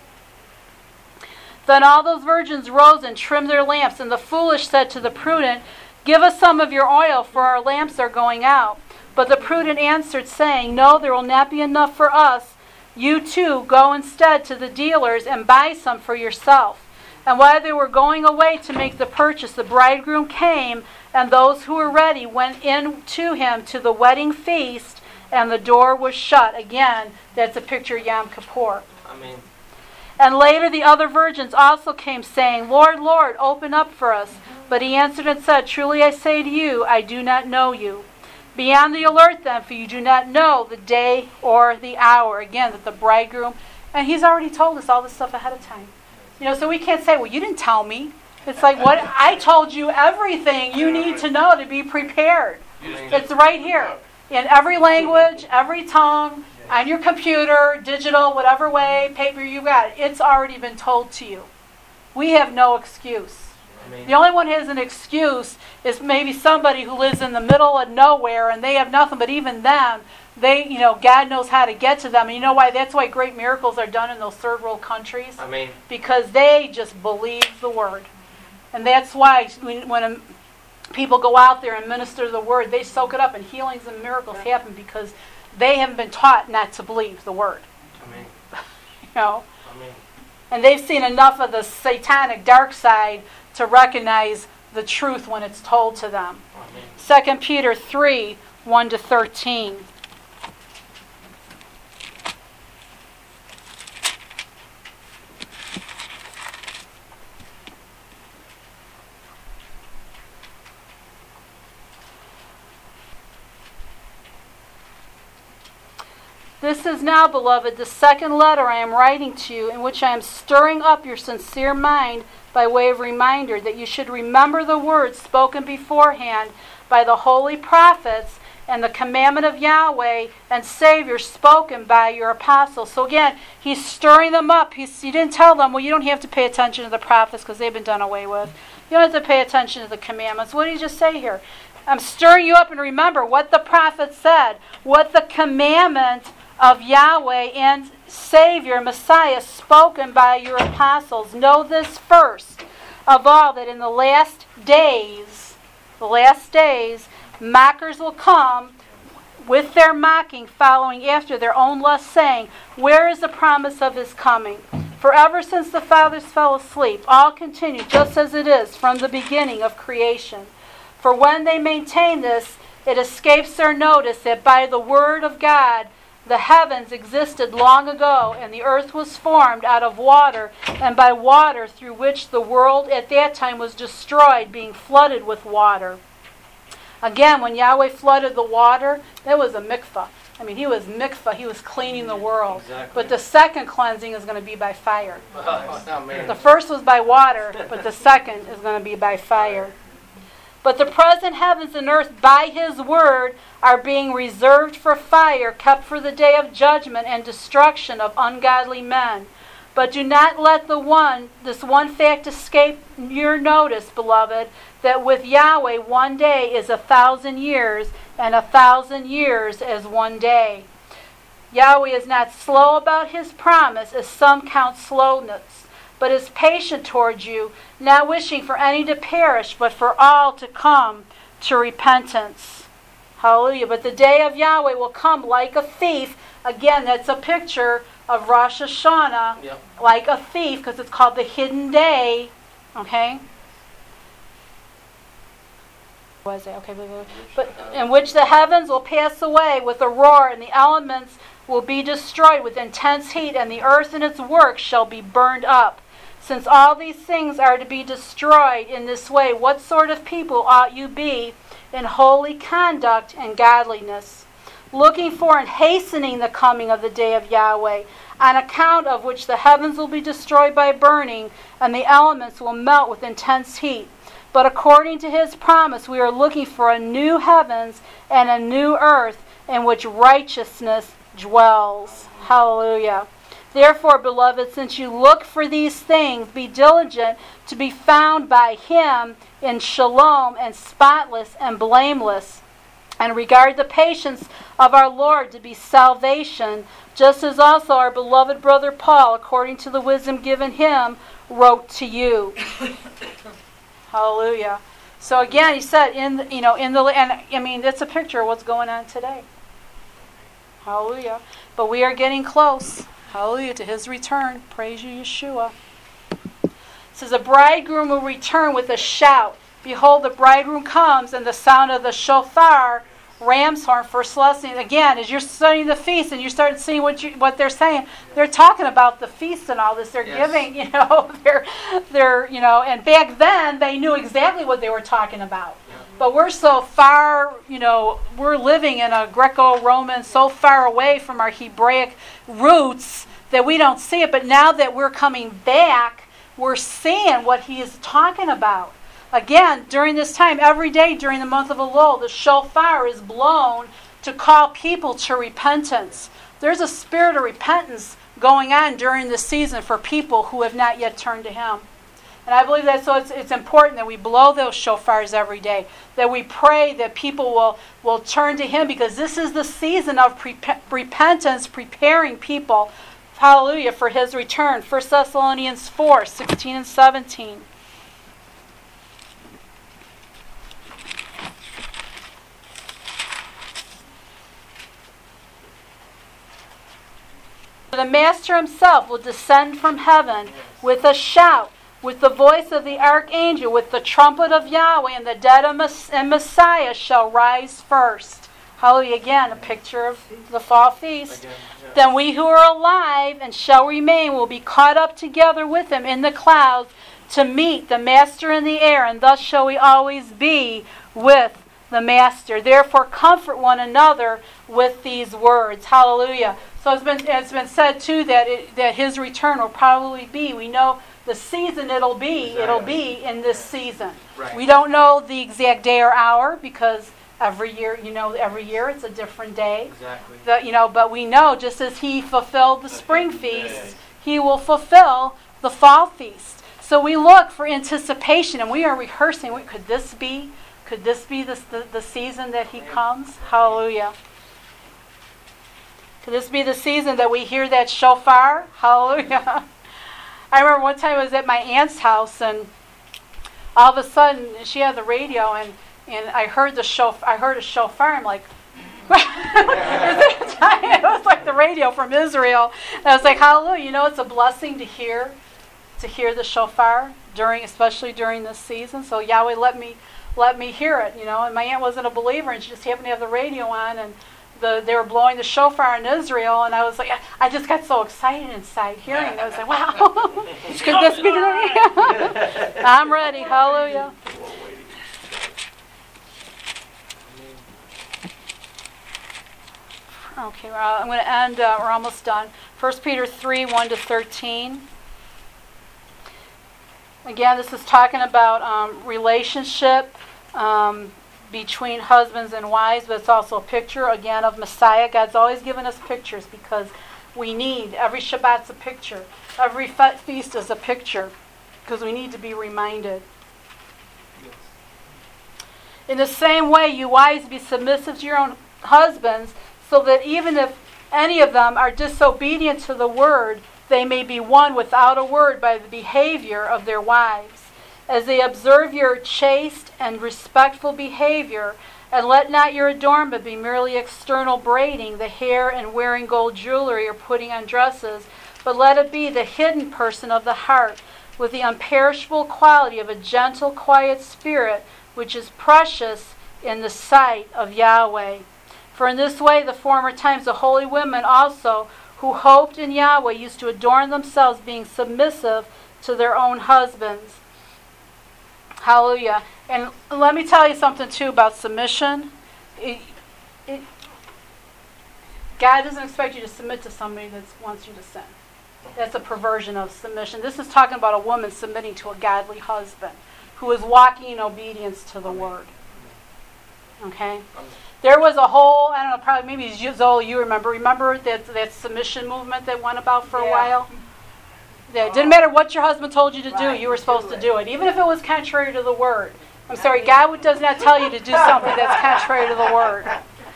Then all those virgins rose and trimmed their lamps, and the foolish said to the prudent, "Give us some of your oil, for our lamps are going out." But the prudent answered, saying, "No, there will not be enough for us. You too go instead to the dealers and buy some for yourself." And while they were going away to make the purchase, the bridegroom came, and those who were ready went in to him to the wedding feast, and the door was shut. Again, that's a picture of Yom Kippur.
I mean,
And later the other virgins also came, saying, "Lord, Lord, open up for us." But he answered and said, "Truly I say to you, I do not know you. Be on the alert then, for you do not know the day or the hour." Again, that the bridegroom, and he's already told us all this stuff ahead of time. You know, so we can't say, "Well, you didn't tell me." It's like, what? I told you everything you need to know to be prepared. It's right here. In every language, every tongue, on your computer, digital, whatever way, paper you got it. It's already been told to you. We have no excuse. The only one who has an excuse is maybe somebody who lives in the middle of nowhere and they have nothing, but even them, they, you know, God knows how to get to them. And you know why? That's why great miracles are done in those third world countries.
I mean,
because they just believe the word. And that's why when, when a, people go out there and minister the word, they soak it up, and healings and miracles happen because they haven't been taught not to believe the word.
I mean,
You know?
I mean,
And they've seen enough of the satanic dark side to recognize the truth when it's told to them.
I mean,
Second Peter three, one to thirteen. This is now, beloved, the second letter I am writing to you, in which I am stirring up your sincere mind by way of reminder that you should remember the words spoken beforehand by the holy prophets and the commandment of Yahweh and Savior spoken by your apostles. So again, he's stirring them up. He's, he didn't tell them, well, you don't have to pay attention to the prophets because they've been done away with. You don't have to pay attention to the commandments. What did he just say here? I'm stirring you up, and remember what the prophet said, what the commandment of Yahweh and Savior, Messiah, spoken by your apostles. Know this first of all, that in the last days, the last days, mockers will come with their mocking, following after their own lust, saying, "Where is the promise of his coming? For ever since the fathers fell asleep, all continue just as it is from the beginning of creation. For when they maintain this, it escapes their notice that by the word of God the heavens existed long ago, and the earth was formed out of water, and by water, through which the world at that time was destroyed, being flooded with water." Again, when Yahweh flooded the water, that was a mikvah. I mean, he was mikvah, he was cleaning the world.
Exactly.
But the second cleansing is going to be by fire.
I mean,
The first was by water, but the second is going to be by fire. But the present heavens and earth, by his word, are being reserved for fire, kept for the day of judgment and destruction of ungodly men. But do not let the one, this one fact escape your notice, beloved, that with Yahweh one day is a thousand years, and a thousand years as one day. Yahweh is not slow about his promise, as some count slowness, but is patient towards you, not wishing for any to perish, but for all to come to repentance. Hallelujah. But the day of Yahweh will come like a thief. Again, that's a picture of Rosh Hashanah,
Yep.
like a thief, because it's called the hidden day. Okay? Was it? Okay. But in which the heavens will pass away with a roar, and the elements will be destroyed with intense heat, and the earth and its works shall be burned up. Since all these things are to be destroyed in this way, what sort of people ought you be in holy conduct and godliness, looking for and hastening the coming of the day of Yahweh, on account of which the heavens will be destroyed by burning, and the elements will melt with intense heat. But according to his promise, we are looking for a new heavens and a new earth in which righteousness dwells. Hallelujah. Therefore, beloved, since you look for these things, be diligent to be found by him in shalom and spotless and blameless, and regard the patience of our Lord to be salvation, just as also our beloved brother Paul, according to the wisdom given him, wrote to you. Hallelujah. So again, he said, in the, you know, in the and I mean, it's a picture of what's going on today. Hallelujah. But we are getting close. Hallelujah to his return. Praise you, Yeshua. It says, a bridegroom will return with a shout. Behold, the bridegroom comes, and the sound of the shofar, ram's horn, first lesson. Again, as you're studying the feast and you start seeing what you, what they're saying, they're talking about the feast and all this. They're
Yes.
giving, you know, they're, they're, you know, and back then they knew exactly what they were talking about. But we're so far, you know, we're living in a Greco-Roman, so far away from our Hebraic roots that we don't see it. But now that we're coming back, we're seeing what he is talking about. Again, during this time, every day during the month of Elul, the shofar is blown to call people to repentance. There's a spirit of repentance going on during this season for people who have not yet turned to him. And I believe that so it's, it's important that we blow those shofars every day, that we pray that people will, will turn to him, because this is the season of pre- repentance, preparing people, hallelujah, for his return. First Thessalonians four, sixteen and seventeen. The Master himself will descend from heaven with a shout, with the voice of the archangel, with the trumpet of Yahweh, and the dead and Messiah shall rise first. Hallelujah. Again, a picture of the fall feast.
Again, yeah.
Then we who are alive and shall remain will be caught up together with him in the clouds to meet the Master in the air, and thus shall we always be with the Master. Therefore, comfort one another with these words. Hallelujah. So it's been it's been said too that it, that his return will probably be. We know the season it'll be. It'll be in this season.
Right.
We don't know the exact day or hour, because every year, you know, every year it's a different day.
Exactly.
The, you know, but we know, just as he fulfilled the spring feast, he will fulfill the fall feast. So we look for anticipation, and we are rehearsing. Wait, could this be? Could this be the, the the season that he comes? Hallelujah. Could this be the season that we hear that shofar? Hallelujah. I remember one time I was at my aunt's house, and all of a sudden she had the radio, and, and I heard the shofar. I heard a shofar. I'm like, it was like the radio from Israel. And I was like, hallelujah. You know, it's a blessing to hear, to hear the shofar during, especially during this season. So Yahweh let me let me hear it. You know, and my aunt wasn't a believer, and she just happened to have the radio on, and The, they were blowing the shofar in Israel, and I was like, I just got so excited inside hearing it. I was like, wow, could this be the I'm ready. Hallelujah. Okay, well, I'm going to end. Uh, we're almost done. First Peter three, one to thirteen. Again, this is talking about um, relationship. Um, between husbands and wives, but it's also a picture, again, of Messiah. God's always given us pictures because we need, every Shabbat's a picture. Every fe- feast is a picture because we need to be reminded.
Yes.
In the same way, you wives, be submissive to your own husbands, so that even if any of them are disobedient to the word, they may be won without a word by the behavior of their wives, as they observe your chaste and respectful behavior. And let not your adornment be merely external braiding the hair and wearing gold jewelry or putting on dresses, but let it be the hidden person of the heart, with the imperishable quality of a gentle, quiet spirit, which is precious in the sight of Yahweh. For in this way the former times the holy women also, who hoped in Yahweh, used to adorn themselves, being submissive to their own husbands. Hallelujah. And let me tell you something too about submission. It, it, God doesn't expect you to submit to somebody that wants you to sin. That's a perversion of submission. This is talking about a woman submitting to a godly husband who is walking in obedience to the word. Okay? There was a whole, I don't know, probably maybe Zola, you remember, remember that, that submission movement that went about for a
Yeah.
while? That it didn't matter what your husband told you to do,
Right,
you were supposed
do
to
it.
do it, even if it was contrary to the word. I'm sorry, God does not tell you to do something that's contrary to the word.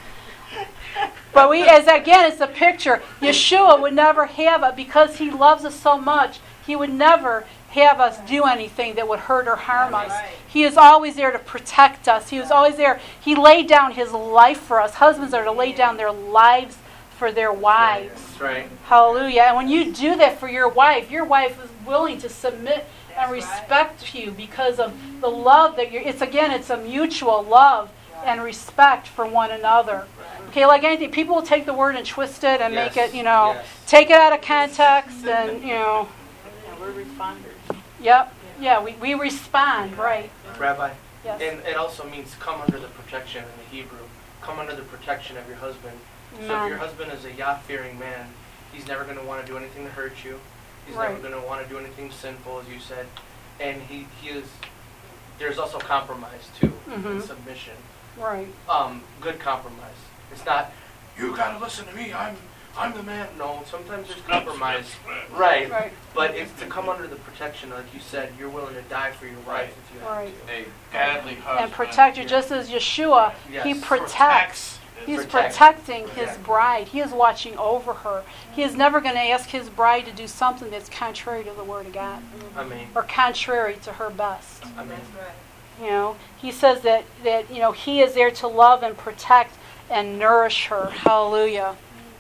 But we, as again, it's a picture. Yeshua would never have it because he loves us so much. He would never have us do anything that would hurt or harm us.
Right.
He is always there to protect us. He was always there. He laid down his life for us. Husbands are to lay down their lives for their wives.
That's right.
Hallelujah. And when you do that for your wife, your wife is willing to submit
That's
and respect you because of the love that you're, it's again, it's a mutual love and respect for one another. Okay, like anything, people will take the word and twist it and make
Yes,
it, you know,
yes.
take it out of context and, you know,
Yeah, we're responders.
yep, yeah, we, we respond, right.
Rabbi,
Yes.
and it also means come under the protection in the Hebrew. Come under the protection of your husband. So if
Amen.
your husband is a Yah-fearing man, he's never going to want to do anything to hurt you. He's
Right.
never going to want to do anything sinful, as you said. And he, he is, there's also compromise, too, in
Mhm.
submission.
Right.
Um, good compromise. It's not, you got to listen to me, I'm I'm the man. No, sometimes there's compromise. Right.
Right.
But it's to come under the protection, like you said, you're willing to die for your wife if you have
Right.
to.
A godly husband.
And protect you, just as Yeshua, he
Yes.
protects. He's
Protect.
protecting his
Protect.
bride. He is watching over her. He is never going to ask his bride to do something that's contrary to the Word of God
I mean,
or contrary to her best.
I mean,
That's right.
You know, he says that, that you know, he is there to love and protect and nourish her. Hallelujah.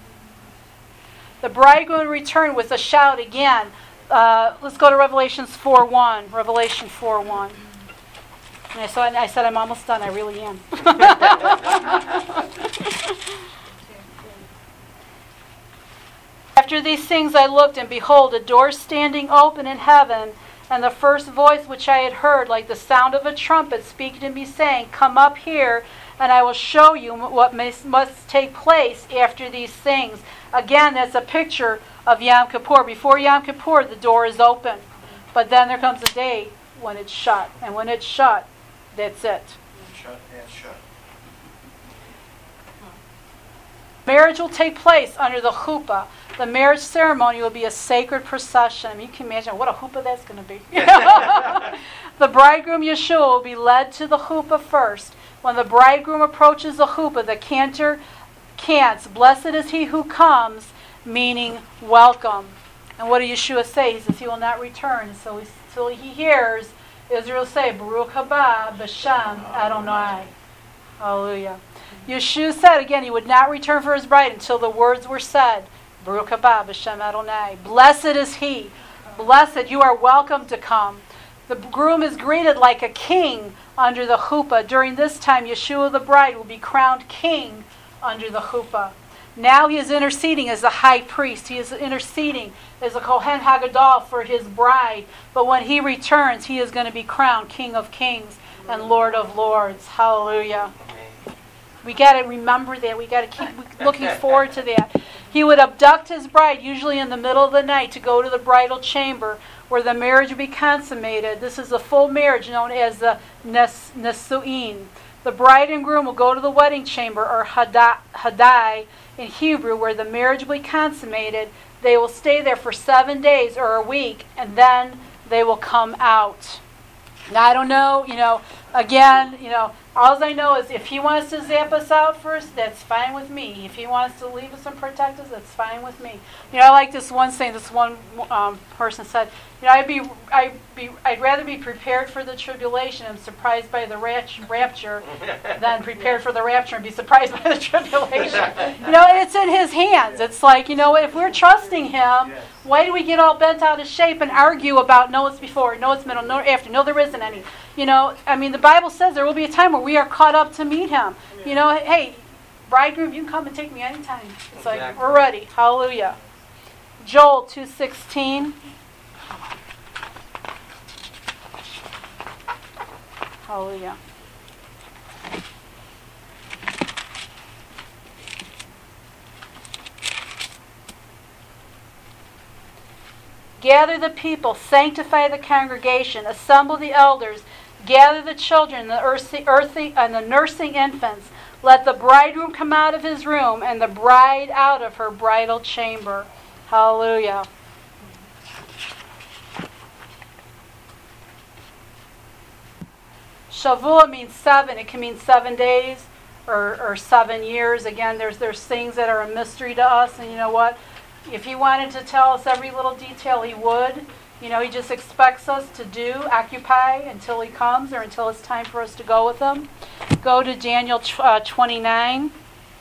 The bridegroom returned with a shout again. Uh, let's go to Revelations four one. Revelation four one. And I, saw, I said, I'm almost done. I really am. After these things I looked, and behold, a door standing open in heaven, and the first voice which I had heard, like the sound of a trumpet, speaking to me, saying, Come up here, and I will show you what must, must take place after these things. Again, that's a picture of Yom Kippur. Before Yom Kippur, the door is open. But then there comes a day when it's shut. And when it's shut, that's it.
Shut and shut.
Marriage will take place under the chuppah. The marriage ceremony will be a sacred procession. I mean, you can imagine what a chuppah that's going to be. The bridegroom Yeshua will be led to the chuppah first. When the bridegroom approaches the chuppah, the cantor cants, Blessed is he who comes, meaning welcome. And what did Yeshua say? He says he will not return until he, until he hears Israel say, Baruch haba b'shem Adonai. Hallelujah. Yeshua said again he would not return for his bride until the words were said, Baruch haba b'shem Adonai. Blessed is he. Blessed, you are welcome to come. The groom is greeted like a king under the chuppah. During this time, Yeshua the bride will be crowned king under the chuppah. Now he is interceding as the high priest. He is interceding as a Kohen Hagadol for his bride. But when he returns, he is going to be crowned King of Kings and Lord of Lords. Hallelujah. We got to remember that. We got to keep looking forward to that. He would abduct his bride, usually in the middle of the night, to go to the bridal chamber where the marriage would be consummated. This is a full marriage known as the nes- Nesu'in. The bride and groom will go to the wedding chamber, or hada- Hadai in Hebrew, where the marriage will be consummated. They will stay there for seven days or a week, and then they will come out. Now, I don't know, you know, again, you know, all I know is if he wants to zap us out first, that's fine with me. If he wants to leave us and protect us, that's fine with me. You know, I like this one saying, this one um, person said, you know, I'd be, I'd be, I'd rather be prepared for the tribulation and surprised by the rapture than prepared for the rapture and be surprised by the tribulation. You know, it's in his hands. It's like, you know, if we're trusting him,
Yes.
why do we get all bent out of shape and argue about no, it's before, no, it's middle, no, after, no, there isn't any. You know, I mean, the Bible says there will be a time where we are caught up to meet him. You know, hey, bridegroom, you can come and take me anytime. It's like,
Exactly.
we're ready. Hallelujah. Joel two sixteen. Hallelujah. Gather the people, sanctify the congregation, assemble the elders, gather the children, the earthy, earthy, and the nursing infants. Let the bridegroom come out of his room, and the bride out of her bridal chamber. Hallelujah. Shavuot means seven. It can mean seven days or, or seven years. Again, there's there's things that are a mystery to us, and you know what? If he wanted to tell us every little detail, he would. You know, he just expects us to do, occupy until he comes or until it's time for us to go with him. Go to Daniel uh, twenty-nine.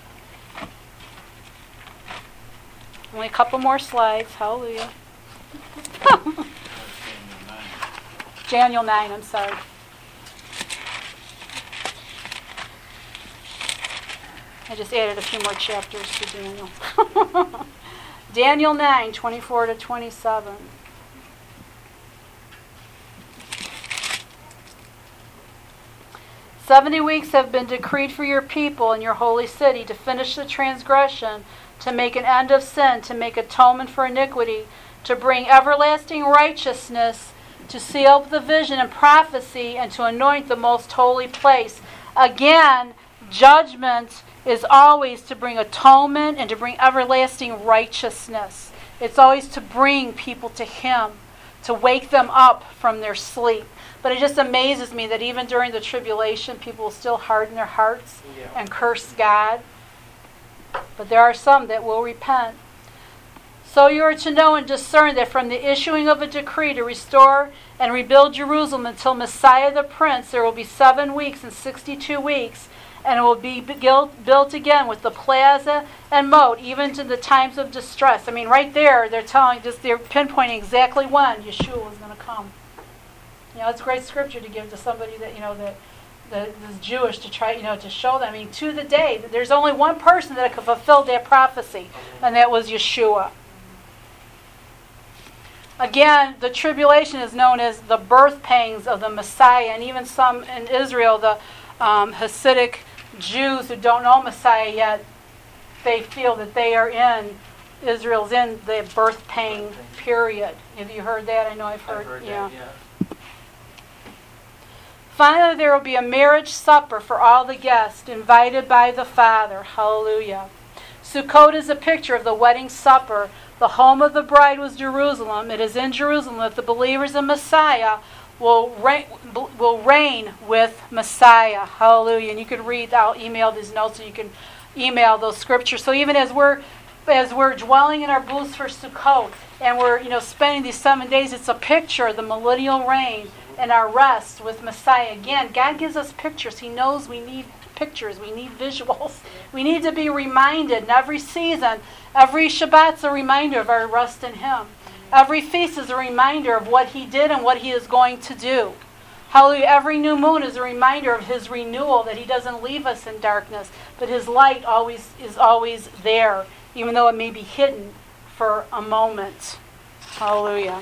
Only a couple more slides. Hallelujah. Daniel nine, I'm sorry. I just added a few more chapters to Daniel. Daniel nine, twenty-four to twenty-seven. Seventy weeks have been decreed for your people in your holy city to finish the transgression, to make an end of sin, to make atonement for iniquity, to bring everlasting righteousness, to seal up the vision and prophecy, and to anoint the most holy place. Again, judgment is always to bring atonement and to bring everlasting righteousness. It's always to bring people to Him, to wake them up from their sleep. But it just amazes me that even during the tribulation, people will still harden their hearts
Yeah.
and curse God. But there are some that will repent. So you are to know and discern that from the issuing of a decree to restore and rebuild Jerusalem until Messiah the Prince, there will be seven weeks and sixty-two weeks, and it will be built again with the plaza and moat, even to the times of distress. I mean, right there, they're telling, just they're pinpointing exactly when Yeshua is going to come. You know, it's great scripture to give to somebody that, you know, that, that is Jewish to try, you know, to show them. I mean, to the day, there's only one person that could fulfill that prophecy, and that was Yeshua. Again, the tribulation is known as the birth pangs of the Messiah, and even some in Israel, the um, Hasidic Jews who don't know Messiah yet, they feel that they are in, Israel's in the birth pang period. Have you heard that? I know I've heard,
I've heard
yeah.
that, yeah.
Finally, there will be a marriage supper for all the guests invited by the Father. Hallelujah. Sukkot is a picture of the wedding supper. The home of the bride was Jerusalem. It is in Jerusalem that the believers in Messiah will reign, will reign with Messiah. Hallelujah. And you can read, I'll email these notes, and you can email those scriptures. So even as we're as we're dwelling in our booths for Sukkot, and we're, you know, spending these seven days, it's a picture of the millennial reign and our rest with Messiah. Again, God gives us pictures. He knows we need pictures. We need visuals. We need to be reminded in every season. Every Shabbat's a reminder of our rest in Him. Every feast is a reminder of what He did and what He is going to do. Hallelujah. Every new moon is a reminder of His renewal, that He doesn't leave us in darkness, but His light always is always there, even though it may be hidden for a moment. Hallelujah.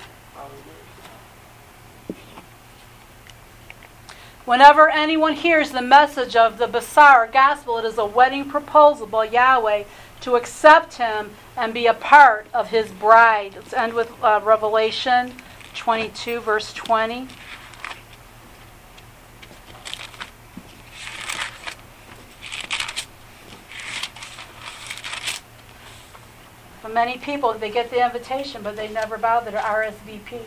Whenever anyone hears the message of the Basar gospel, it is a wedding proposal by Yahweh to accept Him and be a part of His bride. Let's end with uh, Revelation twenty-two, verse twenty. For many people, they get the invitation, but they never bother to R S V P.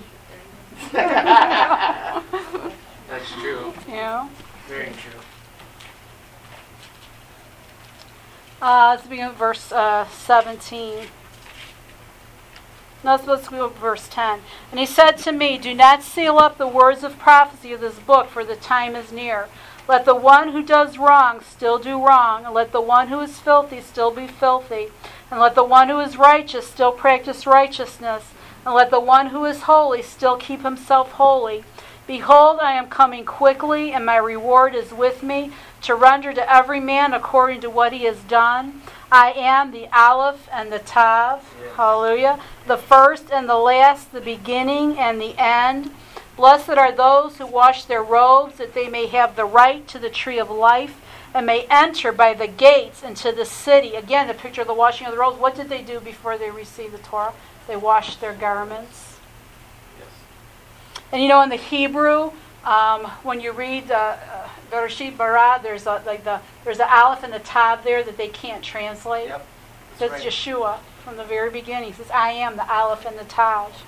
That's true.
You know?
Very true.
Uh, let's begin with verse uh, seventeen. No, let's, let's go with verse ten. And He said to me, do not seal up the words of prophecy of this book, for the time is near. Let the one who does wrong still do wrong, and let the one who is filthy still be filthy, and let the one who is righteous still practice righteousness, and let the one who is holy still keep himself holy. Behold, I am coming quickly, and my reward is with me, to render to every man according to what he has done. I am the Aleph and the Tav,
Yes.
hallelujah, the first and the last, the beginning and the end. Blessed are those who wash their robes, that they may have the right to the tree of life, and may enter by the gates into the city. Again, the picture of the washing of the robes. What did they do before they received the Torah? They washed their garments.
Yes.
And you know, in the Hebrew, um, when you read uh, uh, Bereshit Bara, there's a, like the there's the Aleph and the Tav there that they can't translate.
Yep.
That's
right.
Yeshua from the very beginning. He says, I am the Aleph and the Tav.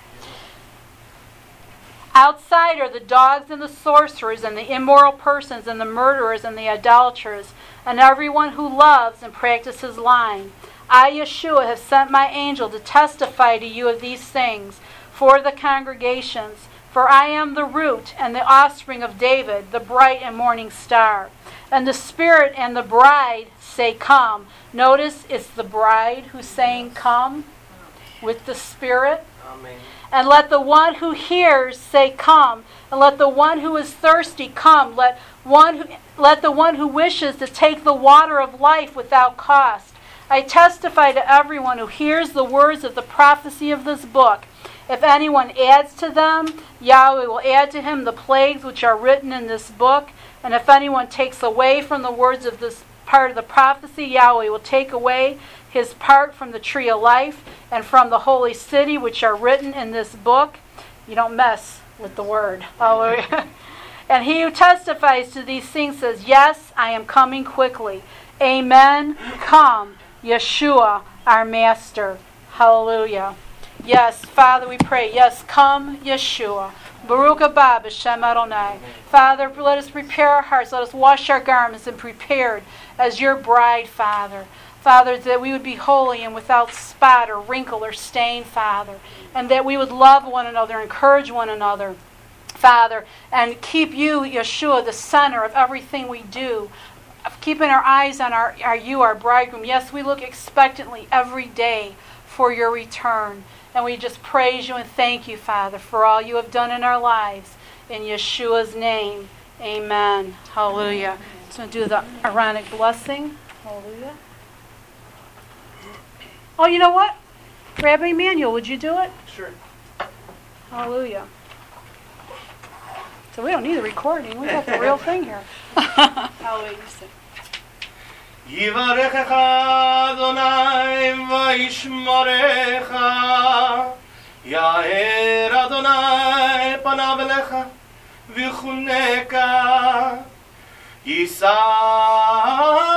Outside are the dogs and the sorcerers and the immoral persons and the murderers and the idolaters and everyone who loves and practices lying. I, Yeshua, have sent my angel to testify to you of these things for the congregations. For I am the root and the offspring of David, the bright and morning star. And the Spirit and the bride say, come. Notice it's the bride who's saying, come, with the Spirit.
Amen.
And let the one who hears say, come. And let the one who is thirsty come. Let one who, let the one who wishes to take the water of life without cost. I testify to everyone who hears the words of the prophecy of this book. If anyone adds to them, Yahweh will add to him the plagues which are written in this book. And if anyone takes away from the words of this part of the prophecy, Yahweh will take away his part from the tree of life and from the holy city which are written in this book. You don't mess with the word. Hallelujah. And he who testifies to these things says, yes, I am coming quickly. Amen. Come, Yeshua, our Master. Hallelujah. Yes, Father, we pray. Yes, come, Yeshua. Baruch haba b'shem Adonai. Father, let us prepare our hearts. Let us wash our garments and prepared as your bride, Father. Father, that we would be holy and without spot or wrinkle or stain, Father. And that we would love one another, encourage one another, Father. And keep you, Yeshua, the center of everything we do. Keeping our eyes on our, our you, our bridegroom. Yes, we look expectantly every day for your return. And we just praise you and thank you, Father, for all you have done in our lives. In Yeshua's name, amen. Hallelujah. So I'm going to do the Aaronic blessing. Hallelujah. Oh, you know what? Rabbi Emmanuel, would you do it?
Sure.
Hallelujah. So we don't need a recording. We got the real thing here. Hallelujah.
יברכך אדוני וישמרך, יאר אדוני פניו אליך ויחונקה, יישא